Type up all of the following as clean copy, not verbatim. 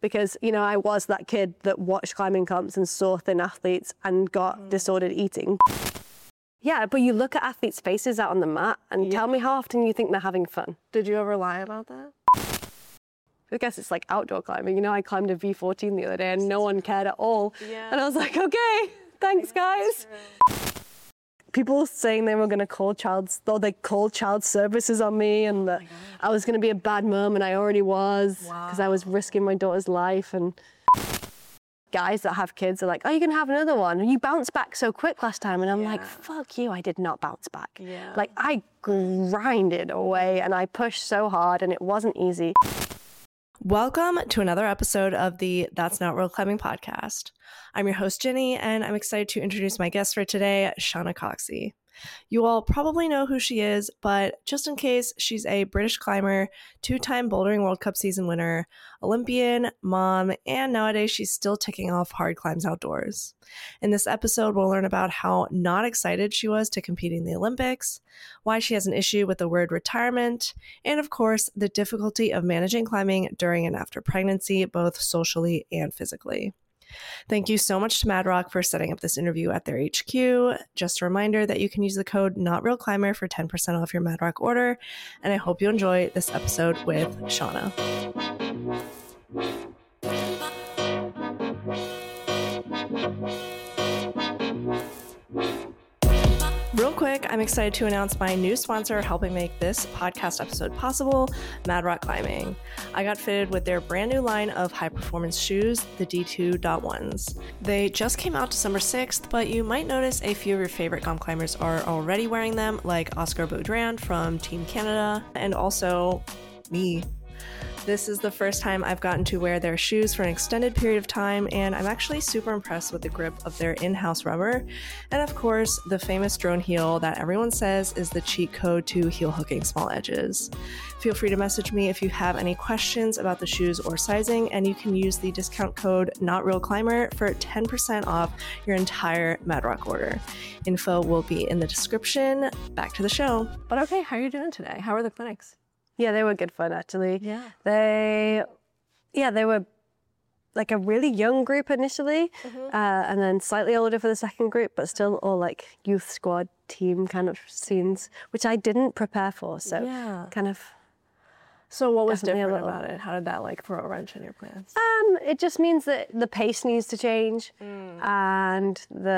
because, you know, I was that kid that watched climbing comps and saw thin athletes and got disordered eating. Yeah, but you look at athletes' faces out on the mat and tell me how often you think they're having fun. Did you ever lie about that? I guess it's like outdoor climbing. You know, I climbed a V14 the other day and no one cared at all. Yeah. And I was like, okay, thanks guys. People saying they were going to call they called child services on me, and that I was going to be a bad mom, and I already was, because I was risking my daughter's life. And guys that have kids are like, oh, you're going to have another one, and you bounced back so quick last time. And I'm like, fuck you, I did not bounce back. Yeah. Like, I grinded away and I pushed so hard and it wasn't easy. Welcome to another episode of the That's Not Real Climbing podcast. I'm your host, Jenny, and I'm excited to introduce my guest for today, Shauna Coxey. You all probably know who she is, but just in case, she's a British climber, 2-time Bouldering World Cup season winner, Olympian, mom, and nowadays she's still ticking off hard climbs outdoors. In this episode, we'll learn about how not excited she was to compete in the Olympics, why she has an issue with the word retirement, and of course, the difficulty of managing climbing during and after pregnancy, both socially and physically. Thank you so much to Mad Rock for setting up this interview at their HQ. Just a reminder that you can use the code NOTREALCLIMBER for 10% off your Mad Rock order. And I hope you enjoy this episode with Shauna. Real quick, I'm excited to announce my new sponsor helping make this podcast episode possible, Mad Rock Climbing. I got fitted with their brand new line of high-performance shoes, the D2.1s. They just came out December 6th, but you might notice a few of your favorite comp climbers are already wearing them, like Oscar Beaudrand from Team Canada, and also me. This is the first time I've gotten to wear their shoes for an extended period of time, and I'm actually super impressed with the grip of their in-house rubber. And of course, the famous drone heel that everyone says is the cheat code to heel hooking small edges. Feel free to message me if you have any questions about the shoes or sizing, and you can use the discount code NOTREALCLIMBER for 10% off your entire Mad Rock order. Info will be in the description. Back to the show. But okay, how are you doing today? How are the clinics? Yeah, they were good fun, actually. Yeah. They were like a really young group initially, and then slightly older for the second group, but still all like youth squad team kind of scenes, which I didn't prepare for. So kind of. So what was Definitely different about it? How did that like throw a wrench in your plans? It just means that the pace needs to change, and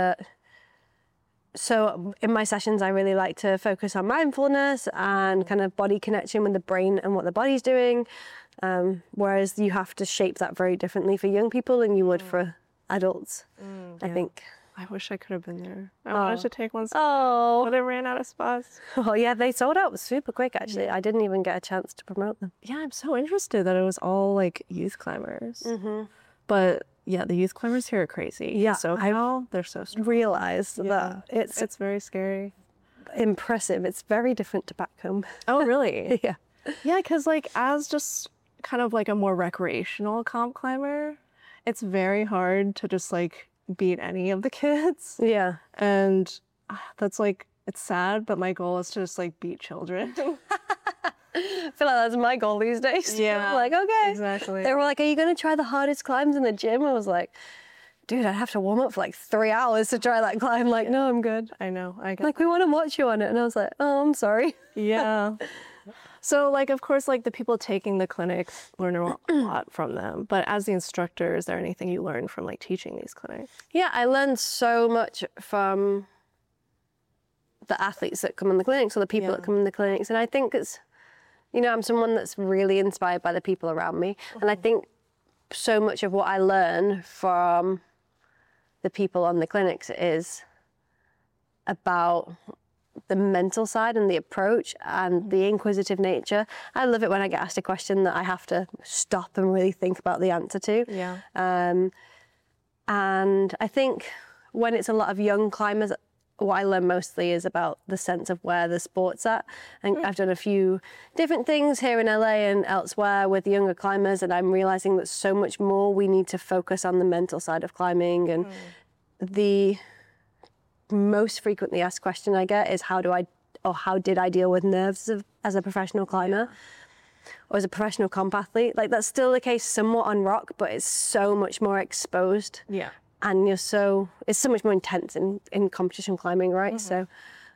So in my sessions, I really like to focus on mindfulness and kind of body connection with the brain and what the body's doing. Whereas you have to shape that very differently for young people than you would for adults, I think. I wish I could have been there. I wanted to take one, Oh. but it ran out of spots. Oh, yeah, they sold out super quick, actually. I didn't even get a chance to promote them. Yeah, I'm so interested that it was all like youth climbers. But yeah, the youth climbers here are crazy. Yeah, so they're so strong. Realized that It's very scary. impressive. It's very different to back home. Oh, really? Yeah. Yeah, because like as just kind of like a more recreational comp climber, it's very hard to just like beat any of the kids. Yeah. And that's like, it's sad, but my goal is to just like beat children. I feel like that's my goal these days. Yeah. I'm like, okay. Exactly. They were like, are you going to try the hardest climbs in the gym? I was like, dude, I'd have to warm up for like 3 hours to try that climb. Like, no, I'm good. I know. Like, we want to watch you on it. And I was like, oh, I'm sorry. Yeah. So like, of course, like the people taking the clinics learn a lot from them. But as the instructor, is there anything you learned from like teaching these clinics? Yeah, I learned so much from the athletes that come in the clinics or the people that come in the clinics. And I think it's, you know, I'm someone that's really inspired by the people around me. And I think so much of what I learn from the people on the clinics is about the mental side and the approach and the inquisitive nature. I love it when I get asked a question that I have to stop and really think about the answer to. Yeah. And I think when it's a lot of young climbers, what I learn mostly is about the sense of where the sport's at. And I've done a few different things here in LA and elsewhere with younger climbers, and I'm realizing that so much more we need to focus on the mental side of climbing. And the most frequently asked question I get is how did I deal with nerves as a professional climber? or as a professional comp athlete. Like that's still the case somewhat on rock, but it's so much more exposed. Yeah. And it's so much more intense in competition climbing, right? So,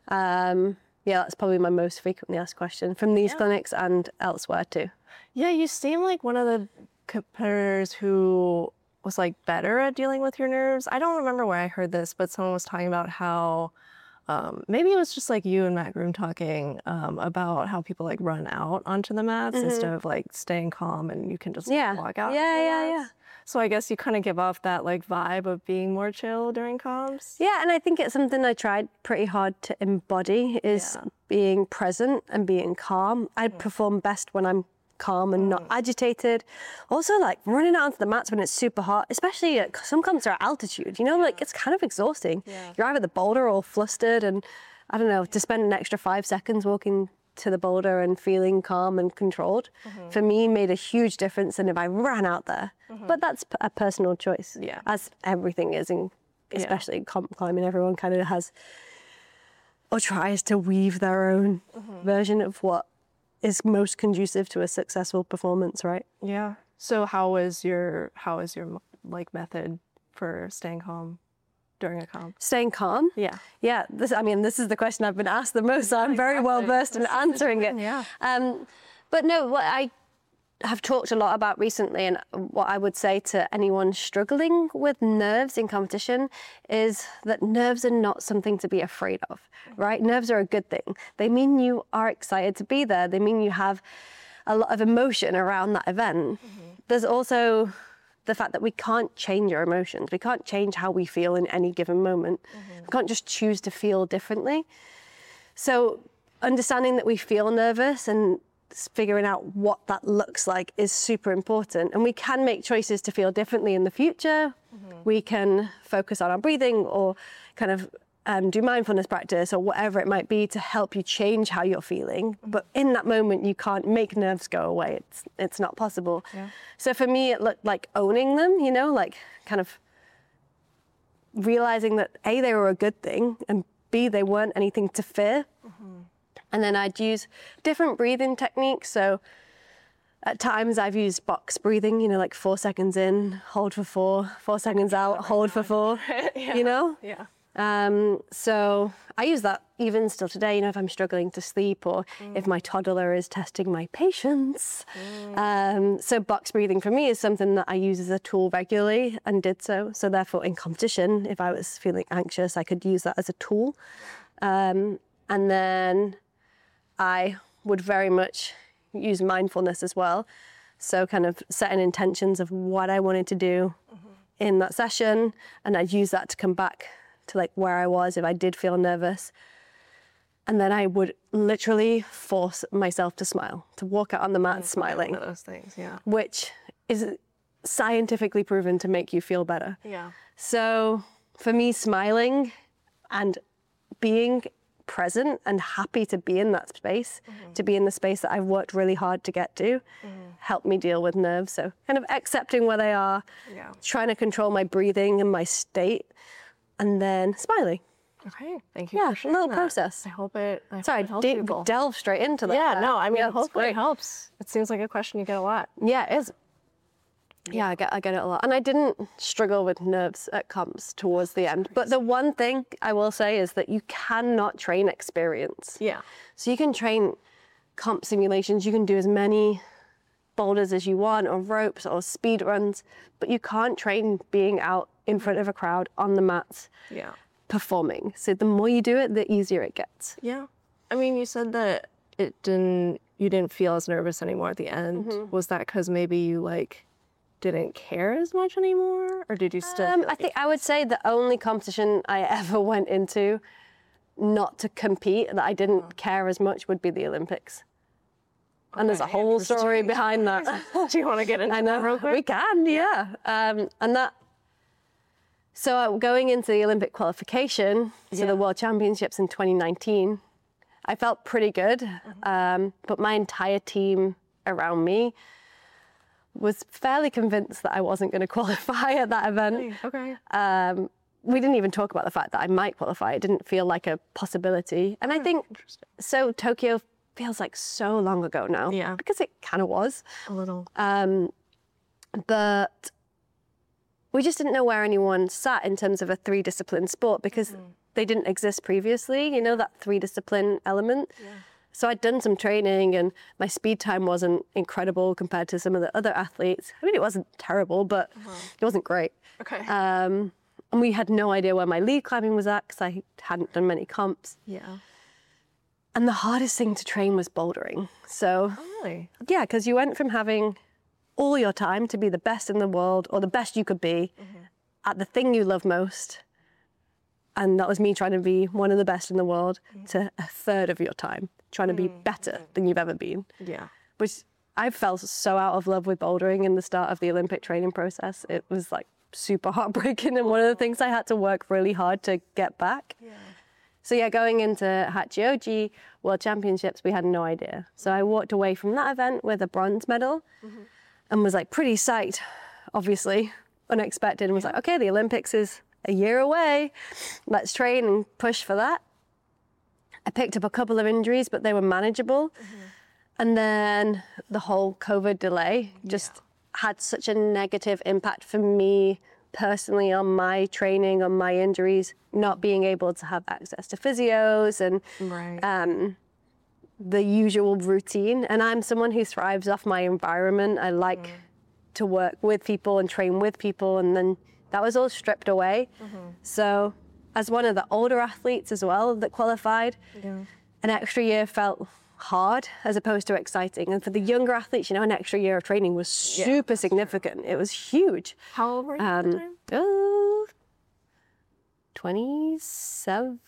yeah, that's probably my most frequently asked question from these clinics and elsewhere too. Yeah, you seem like one of the competitors who was like better at dealing with your nerves. I don't remember where I heard this, but someone was talking about how maybe it was just like you and Matt Groom talking about how people like run out onto the mats instead of like staying calm and you can just walk out. Yeah. So I guess you kind of give off that like vibe of being more chill during comps. Yeah, and I think it's something I tried pretty hard to embody is being present and being calm. I perform best when I'm calm and not agitated. Also, like running out onto the mats when it's super hot, especially at some comps are at altitude, you know, like it's kind of exhausting. You're either at the boulder or flustered, and I don't know, to spend an extra 5 seconds walking to the boulder and feeling calm and controlled, for me made a huge difference than if I ran out there. But that's a personal choice, as everything is, in, especially comp climbing. Everyone kind of has or tries to weave their own version of what is most conducive to a successful performance, right? Yeah. So how is your like method for staying calm during a comp? Staying calm? Yeah. Yeah. This is the question I've been asked the most, so I'm very well versed in answering it. Yeah. But no, what I have talked a lot about recently, and what I would say to anyone struggling with nerves in competition, is that nerves are not something to be afraid of, right? Nerves are a good thing. They mean you are excited to be there. They mean you have a lot of emotion around that event. There's also the fact that we can't change our emotions. We can't change how we feel in any given moment. We can't just choose to feel differently. So understanding that we feel nervous and figuring out what that looks like is super important. And we can make choices to feel differently in the future. We can focus on our breathing or kind of do mindfulness practice or whatever it might be to help you change how you're feeling. But in that moment, you can't make nerves go away. It's not possible. So for me, it looked like owning them, you know, like kind of realizing that A, they were a good thing, and B, they weren't anything to fear. And then I'd use different breathing techniques. So at times I've used box breathing, you know, like 4 seconds in, hold for 4, 4 seconds out, hold for 4, you know? Yeah. So I use that even still today, you know, if I'm struggling to sleep or if my toddler is testing my patience. So box breathing for me is something that I use as a tool regularly and did so. So therefore in competition, if I was feeling anxious, I could use that as a tool. And then I would very much use mindfulness as well. So kind of setting intentions of what I wanted to do in that session. And I'd use that to come back to like where I was if I did feel nervous. And then I would literally force myself to smile, to walk out on the mat smiling. One of those things, yeah. Which is scientifically proven to make you feel better. Yeah. So for me, smiling and being present and happy to be in that space, to be in the space that I've worked really hard to get to, helped me deal with nerves. So kind of accepting where they are, trying to control my breathing and my state, and then smiling. Okay, thank you. Yeah, for a sharing little that. process. I hope it Sorry, helps people. delve straight into that. Yeah, no, I mean, Yeah, hopefully great. it helps. It seems like a question you get a lot. Yeah, it is. Yeah, I get it a lot. And I didn't struggle with nerves at comps towards the end. But the one thing I will say is that you cannot train experience. Yeah. So you can train comp simulations, you can do as many boulders as you want, or ropes, or speed runs, but you can't train being out in front of a crowd on the mats Yeah. performing. So the more you do it, the easier it gets. Yeah. I mean, you said that you didn't feel as nervous anymore at the end. Was that because maybe you like didn't care as much anymore, or did you still? I think I would say the only competition I ever went into not to compete that I didn't care as much would be the Olympics. And there's a whole story behind that. Do you want to get into that real quick? We can, yeah. And that, so going into the Olympic qualification, so the World Championships in 2019, I felt pretty good, but my entire team around me was fairly convinced that I wasn't going to qualify at that event. Okay. We didn't even talk about the fact that I might qualify. It didn't feel like a possibility. And I think, so Tokyo feels like so long ago now. Yeah. Because it kind of was. A little. But we just didn't know where anyone sat in terms of a 3-discipline sport because they didn't exist previously, you know, that 3-discipline element. Yeah. So I'd done some training and my speed time wasn't incredible compared to some of the other athletes. I mean, it wasn't terrible, but it wasn't great. Okay. And we had no idea where my lead climbing was at because I hadn't done many comps. Yeah. And the hardest thing to train was bouldering. So, Really? yeah, because you went from having all your time to be the best in the world or the best you could be at the thing you love most. And that was me trying to be one of the best in the world to a third of your time, trying to be better than you've ever been. Yeah. Which I fell so out of love with bouldering in the start of the Olympic training process. It was like super heartbreaking and one of the things I had to work really hard to get back. Yeah. So yeah, going into Hachioji World Championships, we had no idea. So I walked away from that event with a bronze medal and was like pretty psyched, obviously, unexpected, and was like, okay, the Olympics is a year away. Let's train and push for that. I picked up a couple of injuries, but they were manageable. And then the whole COVID delay just had such a negative impact for me personally on my training, on my injuries, not being able to have access to physios and the usual routine. And I'm someone who thrives off my environment. I like to work with people and train with people, and then that was all stripped away. So as one of the older athletes as well that qualified, an extra year felt hard as opposed to exciting. And for the younger athletes, you know, an extra year of training was super significant. It was huge. How old were you at the time? 27?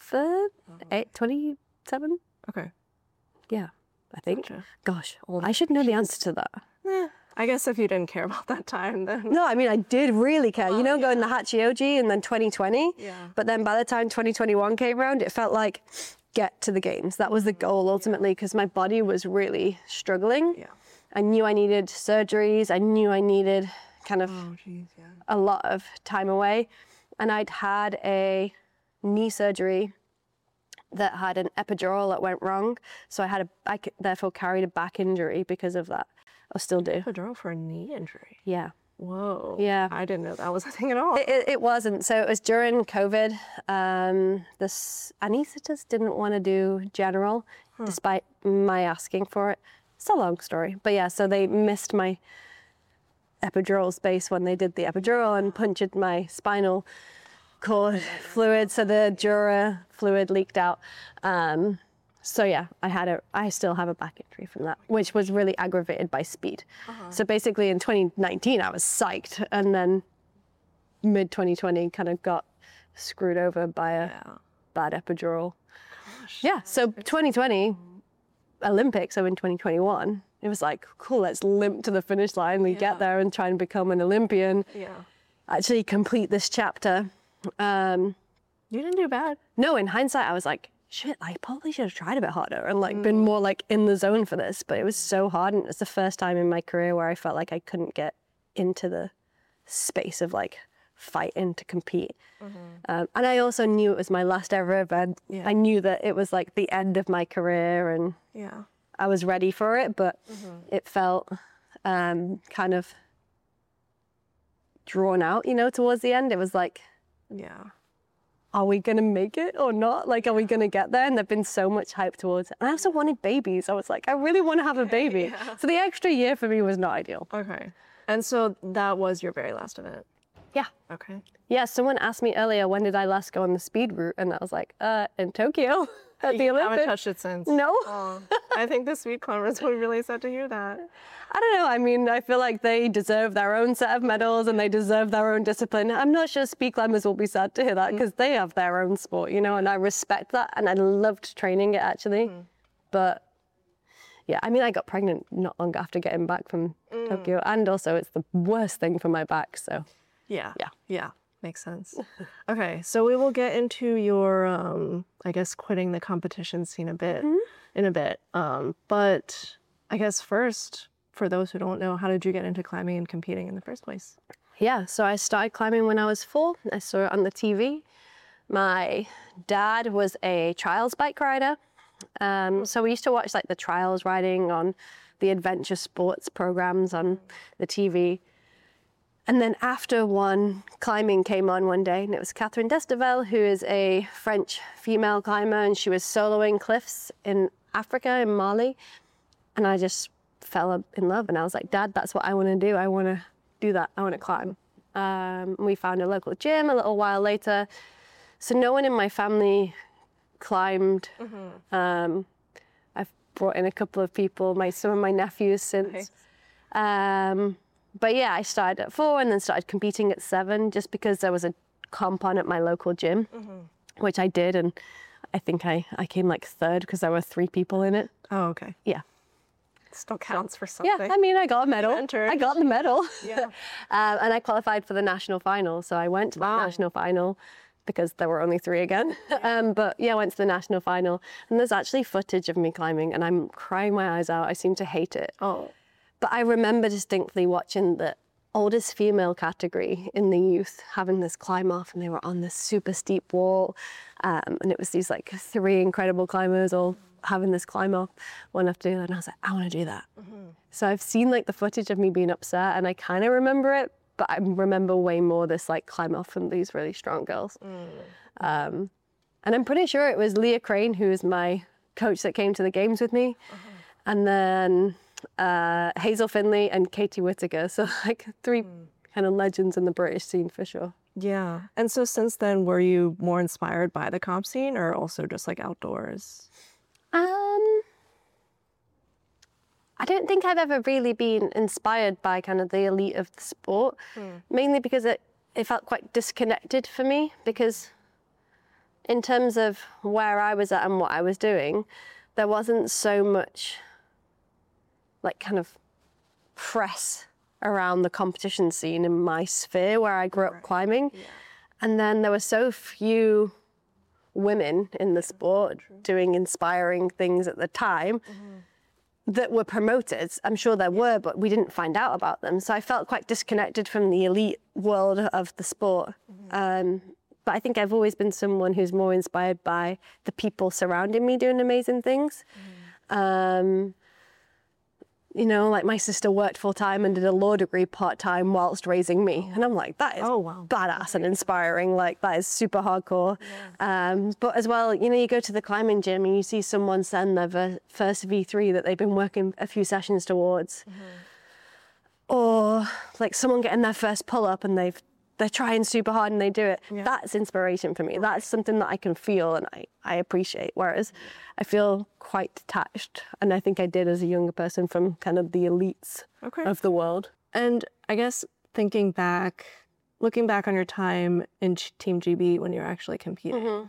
27? Okay. Yeah, I think. Gotcha. Gosh, I should know the answer to that. I guess if you didn't care about that time, then. No, I mean, I did really care. You know, going to Hachioji and then 2020. Yeah. But then by the time 2021 came around, it felt like get to the games. That was the goal ultimately, because my body was really struggling. Yeah. I knew I needed surgeries. I knew I needed kind of a lot of time away. And I'd had a knee surgery that had an epidural that went wrong. So I therefore carried a back injury because of that. I still do. Epidural for a knee injury? Yeah. Whoa. Yeah. I didn't know that was a thing at all. It wasn't. So it was during COVID. The anaesthetist didn't want to do general, despite my asking for it. It's a long story. But yeah, so they missed my epidural space when they did the epidural and punctured my spinal cord fluid. So the dura fluid leaked out. So yeah, I still have a back injury from that, which was really aggravated by speed. So basically in 2019, I was psyched, and then mid 2020 kind of got screwed over by a bad epidural. Gosh, yeah, so 2020 Olympics, so in 2021, it was like, cool, let's limp to the finish line. We get there and try and become an Olympian. Yeah. Actually complete this chapter. You didn't do bad. No, in hindsight, I was like, shit, I probably should have tried a bit harder and like been more like in the zone for this, but it was so hard. And it's the first time in my career where I felt like I couldn't get into the space of like fighting to compete. And I also knew it was my last ever event. I knew that it was like the end of my career and I was ready for it, but it felt kind of drawn out, you know, towards the end. It was like, are we going to make it or not? Like, are we going to get there? And there've been so much hype towards it. And I also wanted babies. I was like, I really want to have a baby. So the extra year for me was not ideal. Okay. And so that was your very last event? Yeah. Okay. Yeah, someone asked me earlier, when did I last go on the speed route? And I was like, in Tokyo at the Olympics. I haven't touched it since. No. I think the speed climbers were really sad to hear that. I don't know. I mean, I feel like they deserve their own set of medals and they deserve their own discipline. I'm not sure speed climbers will be sad to hear that because they have their own sport, you know, and I respect that. And I loved training it actually. But yeah, I mean, I got pregnant not long after getting back from Tokyo. And also it's the worst thing for my back. So yeah. Makes sense. Okay, so we will get into your, I guess, quitting the competition scene in a bit. But I guess first, for those who don't know, how did you get into climbing and competing in the first place? Yeah, so I started climbing when I was 4. I saw it on the TV. My dad was a trials bike rider. So we used to watch like the trials riding on the adventure sports programs on the TV. And then after one, climbing came on one day, and it was Catherine Destavel, who is a French female climber, and she was soloing cliffs in Africa, in Mali. And I just fell in love, and I was like, Dad, that's what I want to do. I want to do that. I want to climb. We found a local gym a little while later. So no one in my family climbed. I've brought in a couple of people, some of my nephews since. Nice. But yeah, I started at 4 and then started competing at 7 just because there was a comp on at my local gym, which I did. And I think I came like 3rd because there were 3 people in it. Oh, okay. Yeah. Still counts for something. Yeah, I mean, I got a medal. entered. I got the medal. Yeah. And I qualified for the national final. So I went to the national final because there were only 3 again. But yeah, I went to the national final. And there's actually footage of me climbing and I'm crying my eyes out. I seem to hate it. Oh. But I remember distinctly watching the oldest female category in the youth having this climb off, and they were on this super steep wall. And it was these like 3 incredible climbers all having this climb off one after the other. And I was like, I want to do that. So I've seen like the footage of me being upset and I kind of remember it, but I remember way more this like climb off from these really strong girls. And I'm pretty sure it was Leah Crane, who is my coach that came to the games with me. And then Hazel Finley and Katie Whittaker. So like 3 kind of legends in the British scene for sure. Yeah. And so since then, were you more inspired by the comp scene or also just like outdoors? I don't think I've ever really been inspired by kind of the elite of the sport, mainly because it felt quite disconnected for me, because in terms of where I was at and what I was doing, there wasn't so much like kind of press around the competition scene in my sphere where I grew up climbing. And then there were so few women in the sport doing inspiring things at the time that were promoted. I'm sure there were, but we didn't find out about them. So I felt quite disconnected from the elite world of the sport. But I think I've always been someone who's more inspired by the people surrounding me doing amazing things. You know, like my sister worked full time and did a law degree part time whilst raising me. And I'm like, that is badass and inspiring. Like, that is super hardcore. But as well, you know, you go to the climbing gym and you see someone send their first V3 that they've been working a few sessions towards. Or like someone getting their first pull up and they're trying super hard and they do it. That's inspiration for me. That's something that I can feel and I appreciate. Whereas I feel quite detached, and I think I did as a younger person, from kind of the elites of the world. And I guess looking back on your time in Team GB when you're actually competing,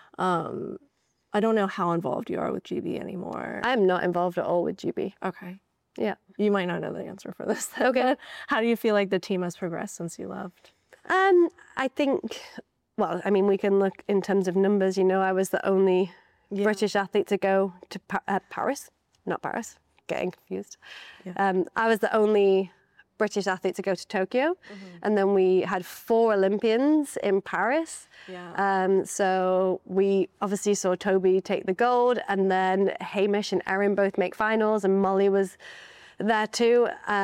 I don't know how involved you are with GB anymore. I'm not involved at all with GB. Okay. Yeah. You might not know the answer for this. Okay. How do you feel like the team has progressed since you left? I think, well, I mean, we can look in terms of numbers. You know, I was the only British athlete to go to Paris, not Paris, getting confused. I was the only British athlete to go to Tokyo. And then we had 4 Olympians in Paris. So we obviously saw Toby take the gold, and then Hamish and Erin both make finals, and Molly was there too.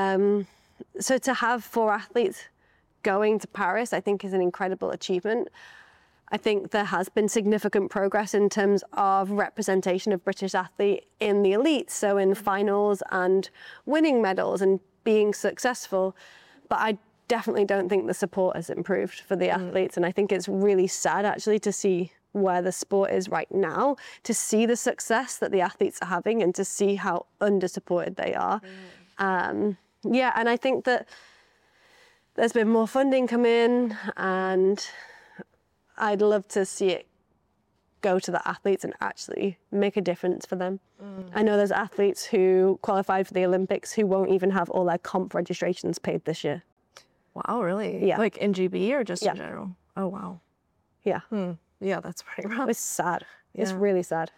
So to have 4 athletes going to Paris, I think, is an incredible achievement. I think there has been significant progress in terms of representation of British athlete in the elite, so in finals and winning medals and being successful. But I definitely don't think the support has improved for the athletes, and I think it's really sad actually to see where the sport is right now, to see the success that the athletes are having and to see how under-supported they are. And I think that there's been more funding come in, and I'd love to see it go to the athletes and actually make a difference for them. I know there's athletes who qualified for the Olympics who won't even have all their comp registrations paid this year. Wow, really? Yeah. Like in GB or just in general? Oh, wow. Yeah. Yeah, that's pretty rough. It's sad. It's really sad.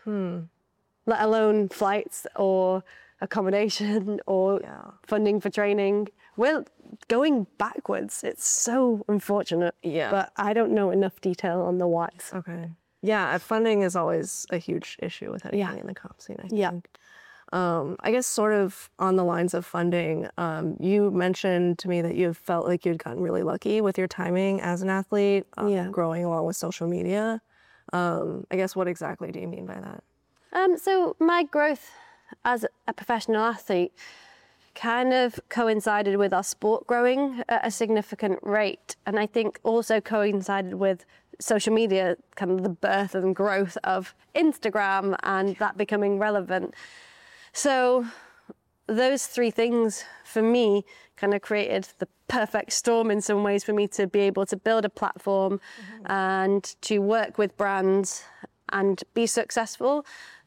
Let alone flights or accommodation or funding for training. We're going backwards. It's so unfortunate. Yeah. But I don't know enough detail on the whys. Okay. Yeah, funding is always a huge issue with anything in the comp scene, I think. I guess sort of on the lines of funding, you mentioned to me that you felt like you'd gotten really lucky with your timing as an athlete, growing along with social media. I guess what exactly do you mean by that? So my growth as a professional athlete kind of coincided with our sport growing at a significant rate. And I think also coincided with social media, kind of the birth and growth of Instagram and that becoming relevant. So those three things for me kind of created the perfect storm in some ways for me to be able to build a platform and to work with brands and be successful.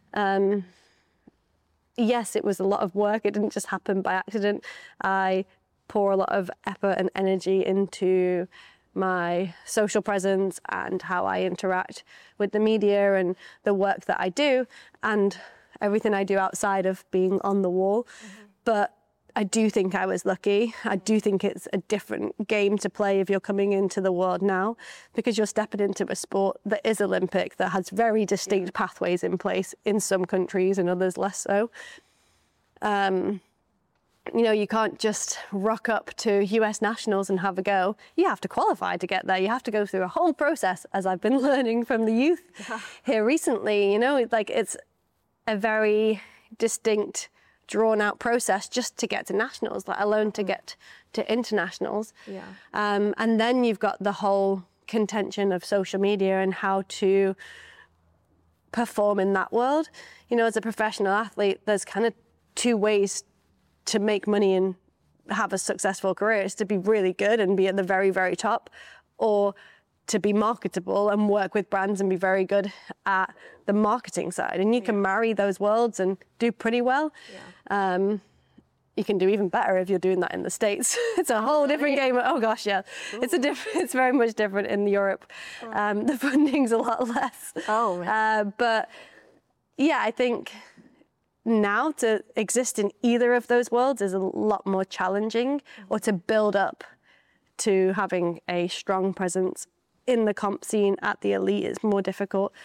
Yes, it was a lot of work. It didn't just happen by accident. I pour a lot of effort and energy into my social presence and how I interact with the media and the work that I do and everything I do outside of being on the wall. But I do think I was lucky. I do think it's a different game to play if you're coming into the world now, because you're stepping into a sport that is Olympic, that has very distinct pathways in place in some countries and others less so. You know, you can't just rock up to US nationals and have a go. You have to qualify to get there. You have to go through a whole process, as I've been learning from the youth here recently. You know, like it's a very distinct, drawn out process just to get to nationals, let alone to get to internationals. And then you've got the whole contention of social media and how to perform in that world. You know, as a professional athlete, there's kind of two ways to make money and have a successful career. It's to be really good and be at the very, very top, or to be marketable and work with brands and be very good at the marketing side. And you can marry those worlds and do pretty well. You can do even better if you're doing that in the States. It's a whole different game. Oh gosh, yeah. It's very much different in Europe. The funding's a lot less. But yeah, I think now to exist in either of those worlds is a lot more challenging, or to build up to having a strong presence in the comp scene at the elite is more difficult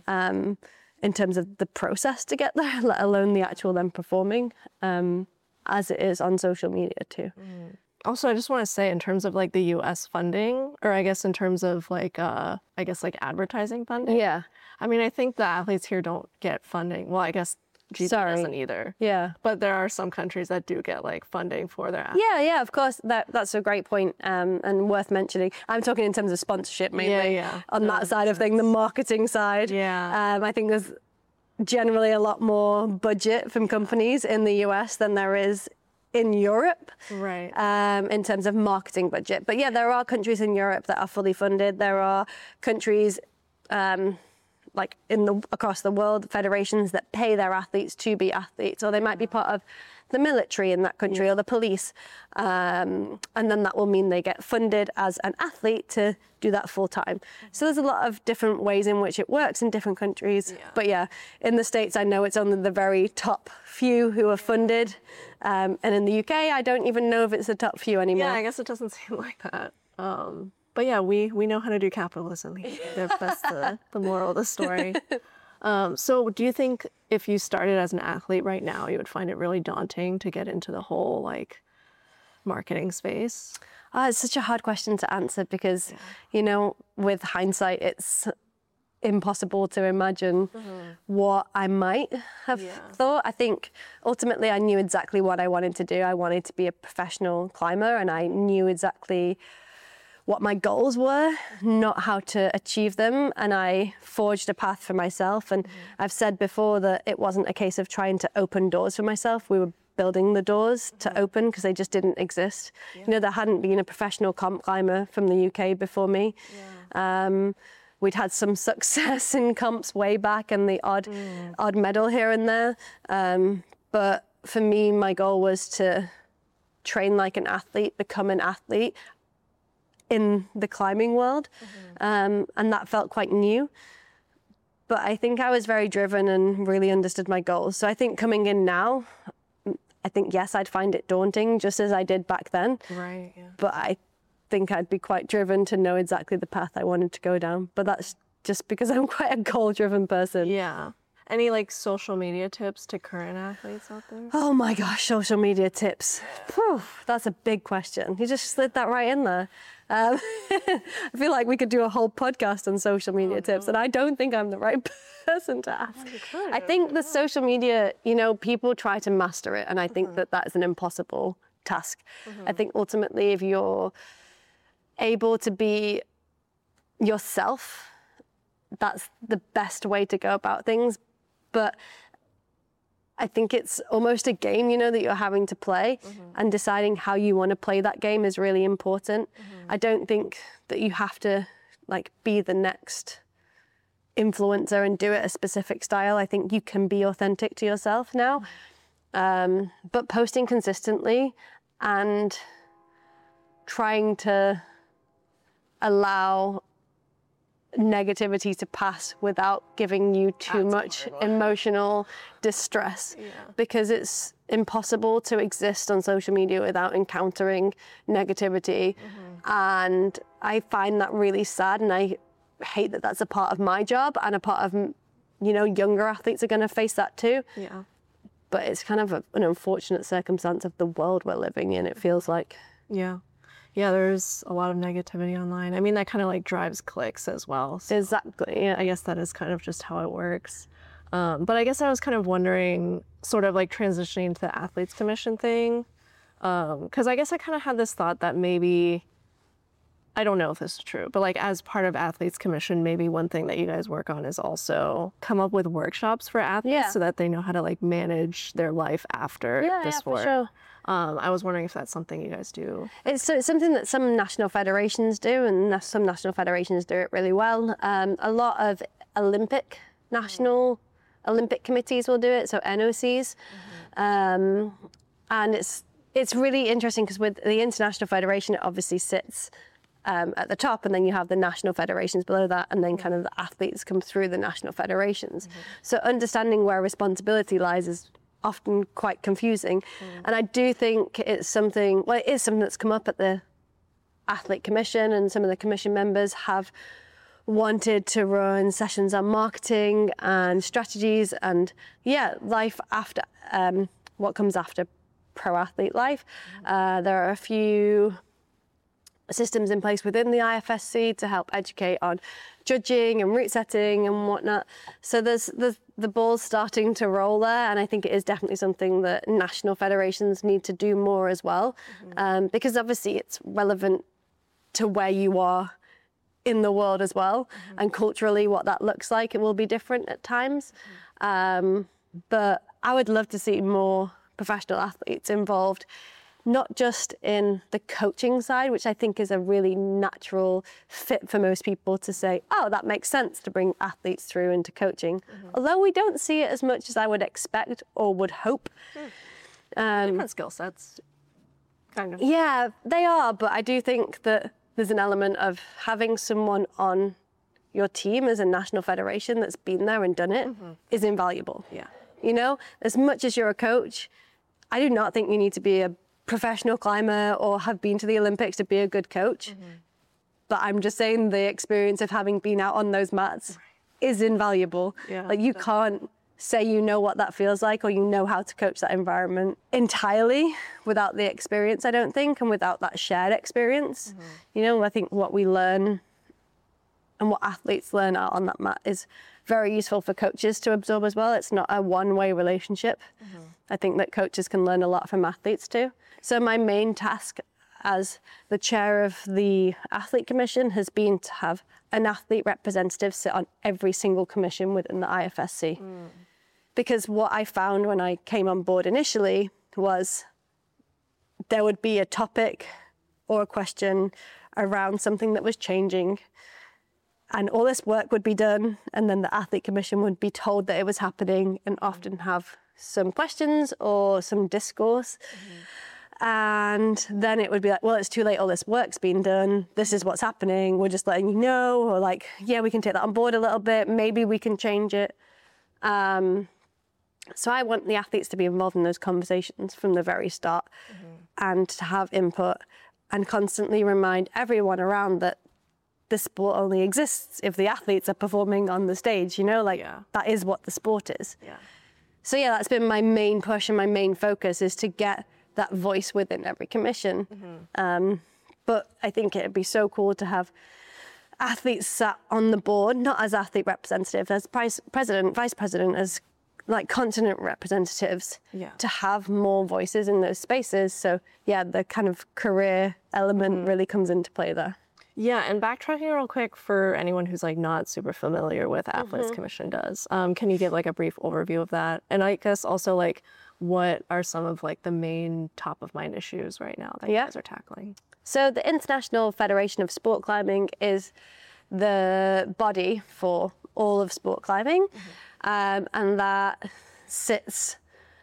in terms of the process to get there, let alone the actual then performing, as it is on social media too. Also, I just want to say in terms of like the US funding, or I guess in terms of like, advertising funding. Yeah. I mean, I think the athletes here don't get funding. Well, I guess GP doesn't either. Yeah. But there are some countries that do get like funding for their athletes. Yeah, of course. That's a great point, and worth mentioning. I'm talking in terms of sponsorship mainly. On that side of thing, the marketing side. I think there's generally a lot more budget from companies in the US than there is in Europe. In terms of marketing budget. But yeah, there are countries in Europe that are fully funded. There are countries like across the world, federations that pay their athletes to be athletes, or they might be part of the military in that country or the police. And then that will mean they get funded as an athlete to do that full time. So there's a lot of different ways in which it works in different countries. But yeah, in the States, I know it's only the very top few who are funded. And in the UK, I don't even know if it's the top few anymore. Yeah, I guess it doesn't seem like that. But yeah, we know how to do capitalism. That's the moral of the story. So do you think if you started as an athlete right now, you would find it really daunting to get into the whole like marketing space? It's such a hard question to answer because, you know, with hindsight, it's impossible to imagine what I might have thought. I think ultimately I knew exactly what I wanted to do. I wanted to be a professional climber, and I knew exactly what my goals were, not how to achieve them. And I forged a path for myself. And I've said before that it wasn't a case of trying to open doors for myself. We were building the doors to open because they just didn't exist. You know, there hadn't been a professional comp climber from the UK before me. We'd had some success in comps way back and the odd medal here and there. But for me, my goal was to train like an athlete, become an athlete in the climbing world. And that felt quite new. But I think I was very driven and really understood my goals. So I think coming in now, I think, yes, I'd find it daunting just as I did back then. Right, yeah. But I think I'd be quite driven to know exactly the path I wanted to go down. But that's just because I'm quite a goal-driven person. Yeah. Any like social media tips to current athletes out there? Oh my gosh, social media tips. Whew, that's a big question. You just slid that right in there. I feel like we could do a whole podcast on social media tips, and I don't think I'm the right person to ask. I think the social media, you know, people try to master it, and I think that that's an impossible task. I think ultimately, if you're able to be yourself, that's the best way to go about things. But I think it's almost a game, you know, that you're having to play, and deciding how you want to play that game is really important. I don't think that you have to like be the next influencer and do it a specific style. I think you can be authentic to yourself now. But posting consistently and trying to allow negativity to pass without giving you too much emotional distress, because it's impossible to exist on social media without encountering negativity. And I find that really sad, and I hate that that's a part of my job, and a part of, you know, younger athletes are going to face that too. But it's kind of an unfortunate circumstance of the world we're living in, it feels like. Yeah, there's a lot of negativity online. I mean, that kind of like drives clicks as well. So Exactly, yeah. I guess that is kind of just how it works. But I guess I was kind of wondering, sort of like transitioning to the Athletes Commission thing, because I guess I kind of had this thought that maybe, I don't know if this is true, but like as part of Athletes Commission, maybe one thing that you guys work on is also come up with workshops for athletes so that they know how to like manage their life after the sport. For sure. I was wondering if that's something you guys do. It's something that some national federations do, and some national federations do it really well. A lot of national Olympic committees will do it, so NOCs. And it's really interesting because with the International Federation, it obviously sits at the top, and then you have the national federations below that, and then kind of the athletes come through the national federations. So understanding where responsibility lies is often quite confusing. And I do think it is something that's come up at the Athlete Commission, and some of the commission members have wanted to run sessions on marketing and strategies and life after what comes after pro athlete life. There are a few systems in place within the IFSC to help educate on judging and route setting and whatnot. So there's the ball's starting to roll there, and I think it is definitely something that national federations need to do more as well, because obviously it's relevant to where you are in the world as well, and culturally what that looks like, it will be different at times. But I would love to see more professional athletes involved, not just in the coaching side, which I think is a really natural fit for most people to say, oh, that makes sense to bring athletes through into coaching. Although we don't see it as much as I would expect or would hope. Different skill sets, kind of. Yeah, they are, but I do think that there's an element of having someone on your team as a national federation that's been there and done it is invaluable. You know, as much as you're a coach, I do not think you need to be a professional climber or have been to the Olympics to be a good coach. But I'm just saying the experience of having been out on those mats is invaluable. Like you can't say you know what that feels like, or you know how to coach that environment entirely without the experience, I don't think, and without that shared experience. You know, I think what we learn and what athletes learn out on that mat is very useful for coaches to absorb as well. It's not a one-way relationship. I think that coaches can learn a lot from athletes too. So my main task as the chair of the Athlete Commission has been to have an athlete representative sit on every single commission within the IFSC. Because what I found when I came on board initially was there would be a topic or a question around something that was changing, and all this work would be done, and then the Athlete Commission would be told that it was happening and often have some questions or some discourse. And then it would be like, well, it's too late, all this work's been done, this is what's happening, we're just letting you know, or like, yeah, we can take that on board a little bit, maybe we can change it. So I want the athletes to be involved in those conversations from the very start, and to have input and constantly remind everyone around that the sport only exists if the athletes are performing on the stage, you know, like that is what the sport is. Yeah. So yeah, that's been my main push and my main focus is to get that voice within every commission. But I think it'd be so cool to have athletes sat on the board, not as athlete representative, as president, vice president, as like continent representatives, to have more voices in those spaces. So yeah, the kind of career element really comes into play there. Yeah, and backtracking real quick for anyone who's like not super familiar with Athletes Commission does, can you give like a brief overview of that? And I guess also like what are some of like the main top of mind issues right now that you guys are tackling? So the International Federation of Sport Climbing is the body for all of sport climbing, and that sits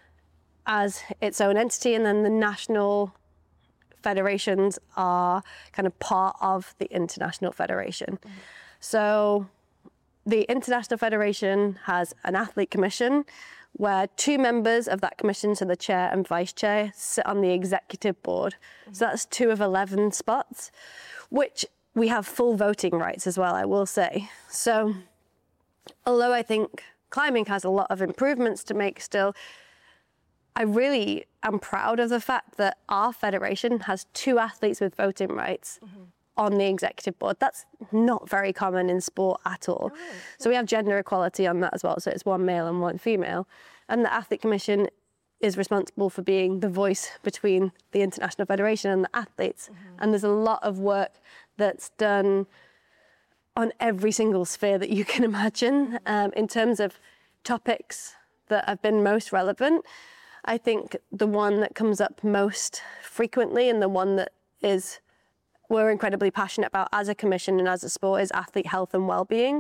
as its own entity, and then the national federations are kind of part of the International Federation. So the International Federation has an athlete commission where 2 members of that commission, so the chair and vice chair, sit on the executive board. So that's 2 of 11 spots, which we have full voting rights as well, I will say. So although I think climbing has a lot of improvements to make still, I really am proud of the fact that our federation has 2 athletes with voting rights on the executive board. That's not very common in sport at all. So we have gender equality on that as well. So it's 1 male and 1 female. And the Athlete Commission is responsible for being the voice between the International Federation and the athletes. And there's a lot of work that's done on every single sphere that you can imagine in terms of topics that have been most relevant. I think the one that comes up most frequently and the one that we're incredibly passionate about as a commission and as a sport is athlete health and well-being.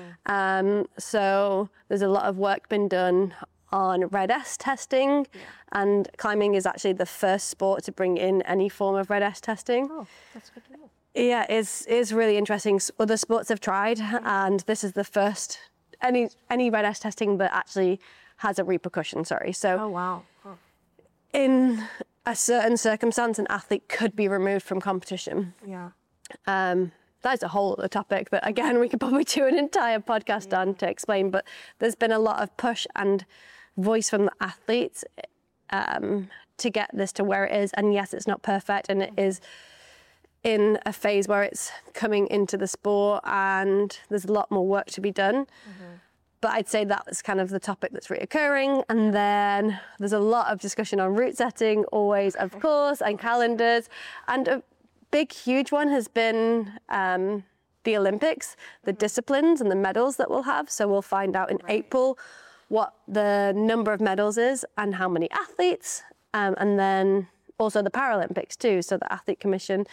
So there's a lot of work been done on Red-S testing, and climbing is actually the first sport to bring in any form of Red-S testing. Oh, that's good to know. Yeah, it's really interesting. Other sports have tried, and this is the first any Red-S testing that actually has a repercussion. So, oh wow. In a certain circumstance, an athlete could be removed from competition. Yeah. That's a whole other topic that, again, we could probably do an entire podcast on to explain. But there's been a lot of push and voice from the athletes to get this to where it is. And yes, it's not perfect, and it is in a phase where it's coming into the sport, and there's a lot more work to be done. But I'd say that's kind of the topic that's reoccurring. And then there's a lot of discussion on route setting, always, of course, and calendars. And a big, huge one has been the Olympics, the disciplines and the medals that we'll have. So we'll find out in April what the number of medals is and how many athletes. And then also the Paralympics too. So the Athlete Commission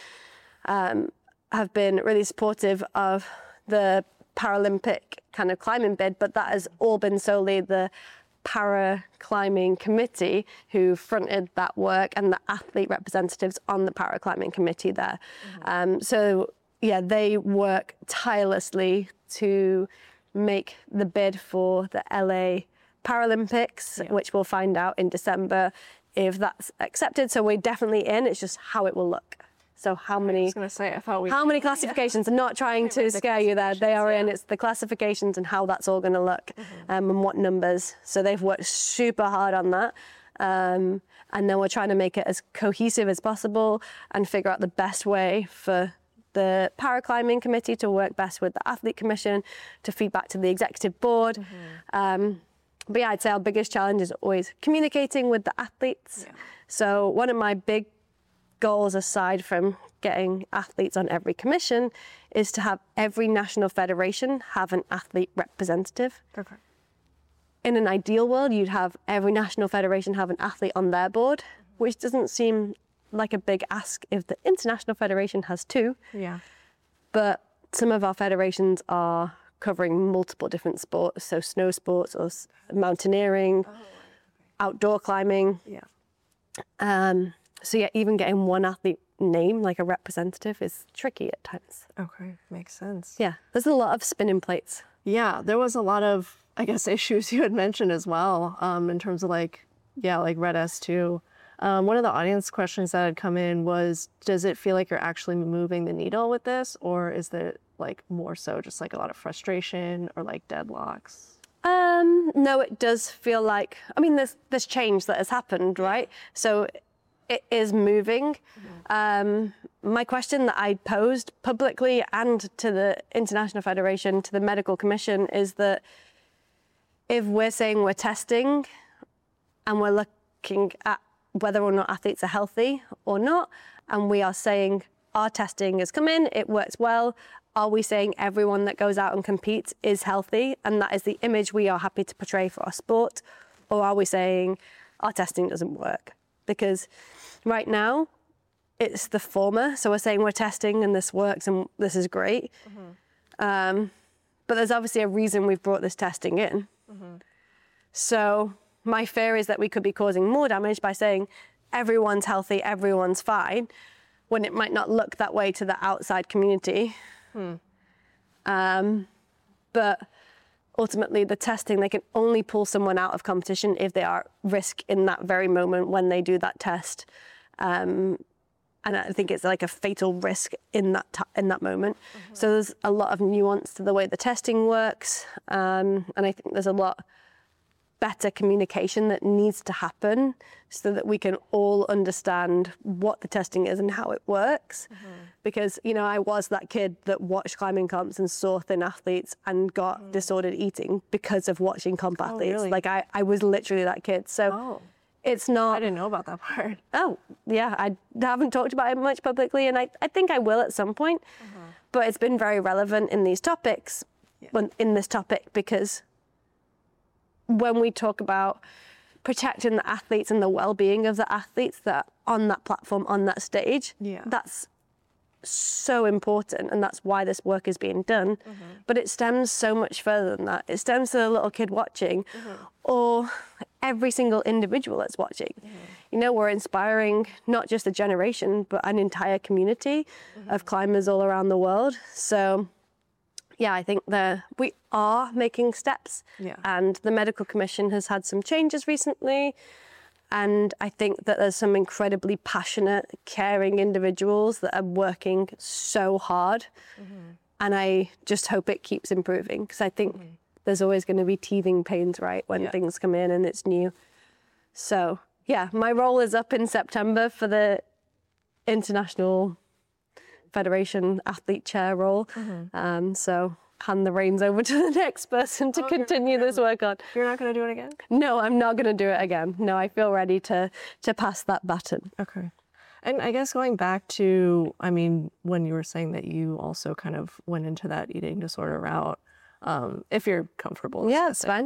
have been really supportive of the Paralympic kind of climbing bid, but that has all been solely the Para Climbing Committee who fronted that work, and the athlete representatives on the Para Climbing Committee there. So yeah, they work tirelessly to make the bid for the LA Paralympics, which we'll find out in December if that's accepted. So we're definitely in, it's just how it will look. So how many? I was gonna say, I thought how many classifications? I'm not trying to scare you there. They are in. It's the classifications and how that's all going to look, and what numbers. So they've worked super hard on that, and then we're trying to make it as cohesive as possible and figure out the best way for the Paraclimbing Committee to work best with the Athlete Commission to feed back to the executive board. But yeah, I'd say our biggest challenge is always communicating with the athletes. So one of my big goals, aside from getting athletes on every commission, is to have every national federation have an athlete representative. Okay. In an ideal world, you'd have every national federation have an athlete on their board, which doesn't seem like a big ask if the International Federation has 2. Yeah. But some of our federations are covering multiple different sports, so snow sports or mountaineering, outdoor climbing. So yeah, even getting one athlete name, like a representative, is tricky at times. Okay, makes sense. Yeah, there's a lot of spinning plates. Yeah, there was a lot of, I guess, issues you had mentioned as well, in terms of like Red-S too. One of the audience questions that had come in was, does it feel like you're actually moving the needle with this, or is it like more so just like a lot of frustration or like deadlocks? No, it does feel like, I mean, there's change that has happened, right? So it is moving. My question that I posed publicly and to the International Federation, to the Medical Commission, is that if we're saying we're testing and we're looking at whether or not athletes are healthy or not, and we are saying our testing has come in, it works well, are we saying everyone that goes out and competes is healthy and that is the image we are happy to portray for our sport? Or are we saying our testing doesn't work? Because right now it's the former. So we're saying we're testing and this works and this is great. But there's obviously a reason we've brought this testing in. So my fear is that we could be causing more damage by saying everyone's healthy, everyone's fine, when it might not look that way to the outside community. But ultimately the testing, they can only pull someone out of competition if they are at risk in that very moment when they do that test. And I think it's like a fatal risk in that moment. So there's a lot of nuance to the way the testing works. And I think there's a lot better communication that needs to happen so that we can all understand what the testing is and how it works. Because, you know, I was that kid that watched climbing comps and saw thin athletes and got disordered eating because of watching comp athletes. Really? Like I was literally that kid. So it's not... I didn't know about that part. Oh, yeah, I haven't talked about it much publicly, and I think I will at some point. But it's been very relevant in these topics, in this topic, because when we talk about protecting the athletes and the well-being of the athletes that are on that platform, on that stage, that's so important, and that's why this work is being done. But it stems so much further than that. It stems to the little kid watching, or every single individual that's watching. You know, we're inspiring not just a generation, but an entire community of climbers all around the world. So yeah, I think we are making steps, and the Medical Commission has had some changes recently. And I think that there's some incredibly passionate, caring individuals that are working so hard. And I just hope it keeps improving, because I think there's always going to be teething pains, right, when things come in and it's new. So yeah, my role is up in September for the International Federation athlete chair role. So hand the reins over to the next person to continue this work on. You're not going to do it again? No, I'm not going to do it again. No, I feel ready to pass that baton. Okay. And I guess going back to, I mean, when you were saying that you also kind of went into that eating disorder route, if you're comfortable. Yeah, it's fine.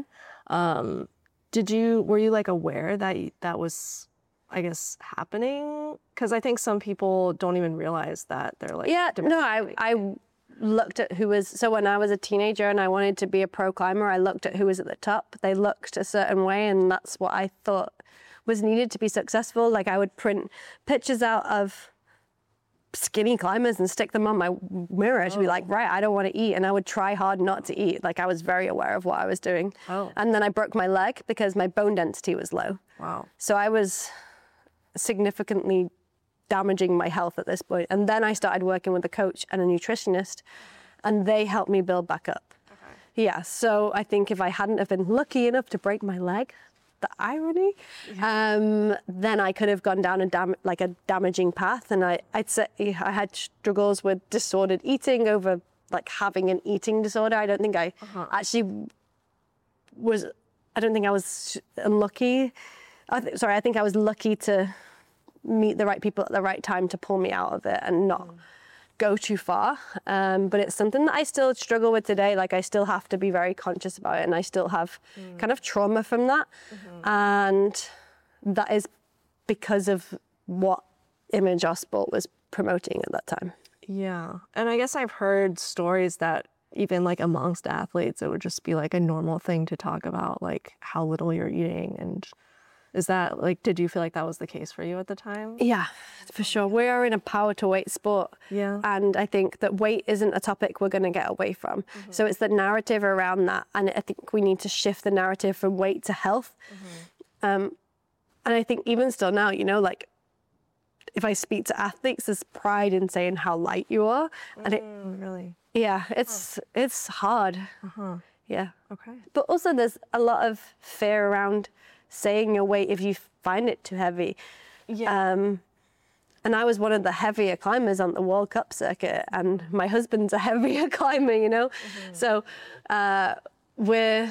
Were you like aware that that was, I guess, happening? Because I think some people don't even realize that they're like... Yeah, no, I looked at who was... So when I was a teenager and I wanted to be a pro climber, I looked at who was at the top. They looked a certain way, and that's what I thought was needed to be successful. Like, I would print pictures out of skinny climbers and stick them on my mirror to be like, right, I don't want to eat. And I would try hard not to eat. Like, I was very aware of what I was doing. And then I broke my leg because my bone density was low. Wow. So I was significantly damaging my health at this point. And then I started working with a coach and a nutritionist, and they helped me build back up. Yeah, so I think if I hadn't have been lucky enough to break my leg, the irony, then I could have gone down a damaging path. And I'd say I had struggles with disordered eating over like having an eating disorder. I don't think I actually was, I don't think I was unlucky. I think I was lucky to meet the right people at the right time to pull me out of it and not go too far. But it's something that I still struggle with today. Like, I still have to be very conscious about it, and I still have kind of trauma from that. And that is because of what image our sport was promoting at that time. Yeah. And I guess I've heard stories that even like amongst athletes, it would just be like a normal thing to talk about, like how little you're eating. And is that like, did you feel like that was the case for you at the time? Yeah, for sure. We are in a power to weight sport. Yeah. And I think that weight isn't a topic we're going to get away from. So it's the narrative around that. And I think we need to shift the narrative from weight to health. And And I think even still now, you know, like if I speak to athletes, there's pride in saying how light you are. And it, Really? yeah, it's hard. Yeah. Okay. But also there's a lot of fear around saying your weight if you find it too heavy. Yeah. And I was one of the heavier climbers on the World Cup circuit, and my husband's a heavier climber, you know? So we're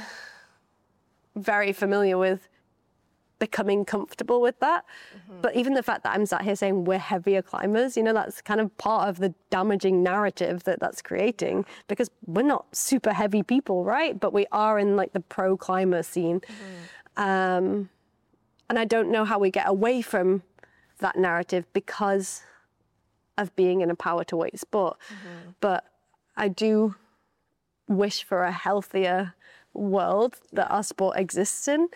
very familiar with becoming comfortable with that. But even the fact that I'm sat here saying we're heavier climbers, you know, that's kind of part of the damaging narrative that that's creating, because we're not super heavy people, right? But we are in like the pro climber scene. And I don't know how we get away from that narrative because of being in a power to weight sport. But I do wish for a healthier world that our sport exists in.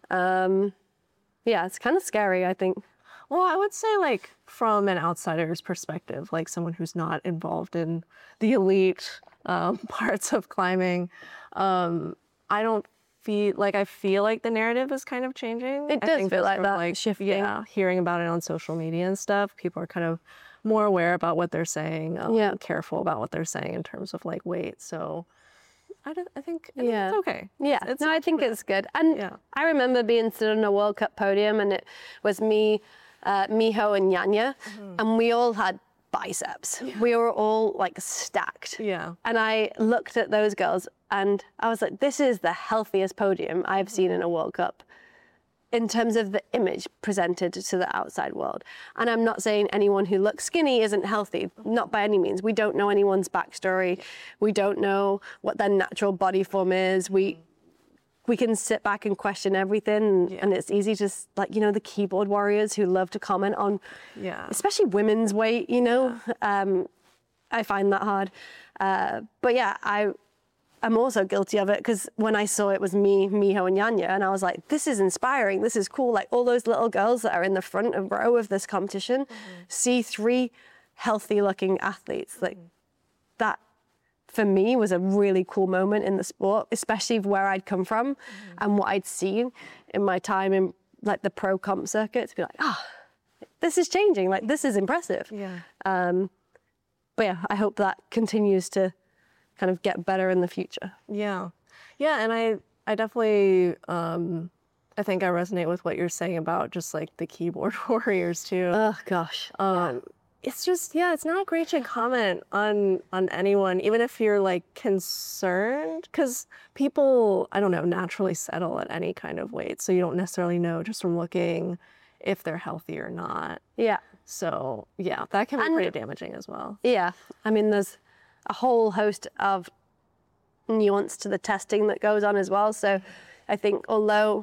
Yeah, it's kind of scary, I think. Well, I would say, like, from an outsider's perspective, like someone who's not involved in the elite parts of climbing, I don't feel like, I feel like the narrative is kind of changing. It I does think feel just like from, that, like, shifting. Yeah, hearing about it on social media and stuff, people are kind of more aware about what they're saying, careful about what they're saying in terms of, like, weight. So I think it's okay. Yeah, It's no, I think it's good. And Yeah. I remember being stood on a World Cup podium, and it was me, Miho, and Yanya, and we all had biceps. We were all like stacked. Yeah. And I looked at those girls, and I was like, this is the healthiest podium I've seen in a World Cup in terms of the image presented to the outside world. And I'm not saying anyone who looks skinny isn't healthy, not by any means. We don't know anyone's backstory. We don't know what their natural body form is. We can sit back and question everything, and it's easy to, like, you know, the keyboard warriors who love to comment on, especially women's weight, you know. I find that hard. But yeah, I'm also guilty of it, because when I saw it was me, Miho, and Yanya, and I was like, this is inspiring, this is cool. Like, all those little girls that are in the front row of this competition see 3 healthy looking athletes. Like, that for me was a really cool moment in the sport, especially where I'd come from and what I'd seen in my time in like the pro comp circuit, to be like, this is changing, like, this is impressive. Yeah. But yeah, I hope that continues to kind of get better in the future. Yeah. Yeah, and I definitely I think I resonate with what you're saying about just like the keyboard warriors too. Oh gosh. It's just, it's not great to comment on anyone, even if you're like concerned, because people, I don't know, naturally settle at any kind of weight. So you don't necessarily know just from looking if they're healthy or not. Yeah. So yeah, that can be pretty damaging as well. Yeah. I mean, there's a whole host of nuance to the testing that goes on as well. So I think although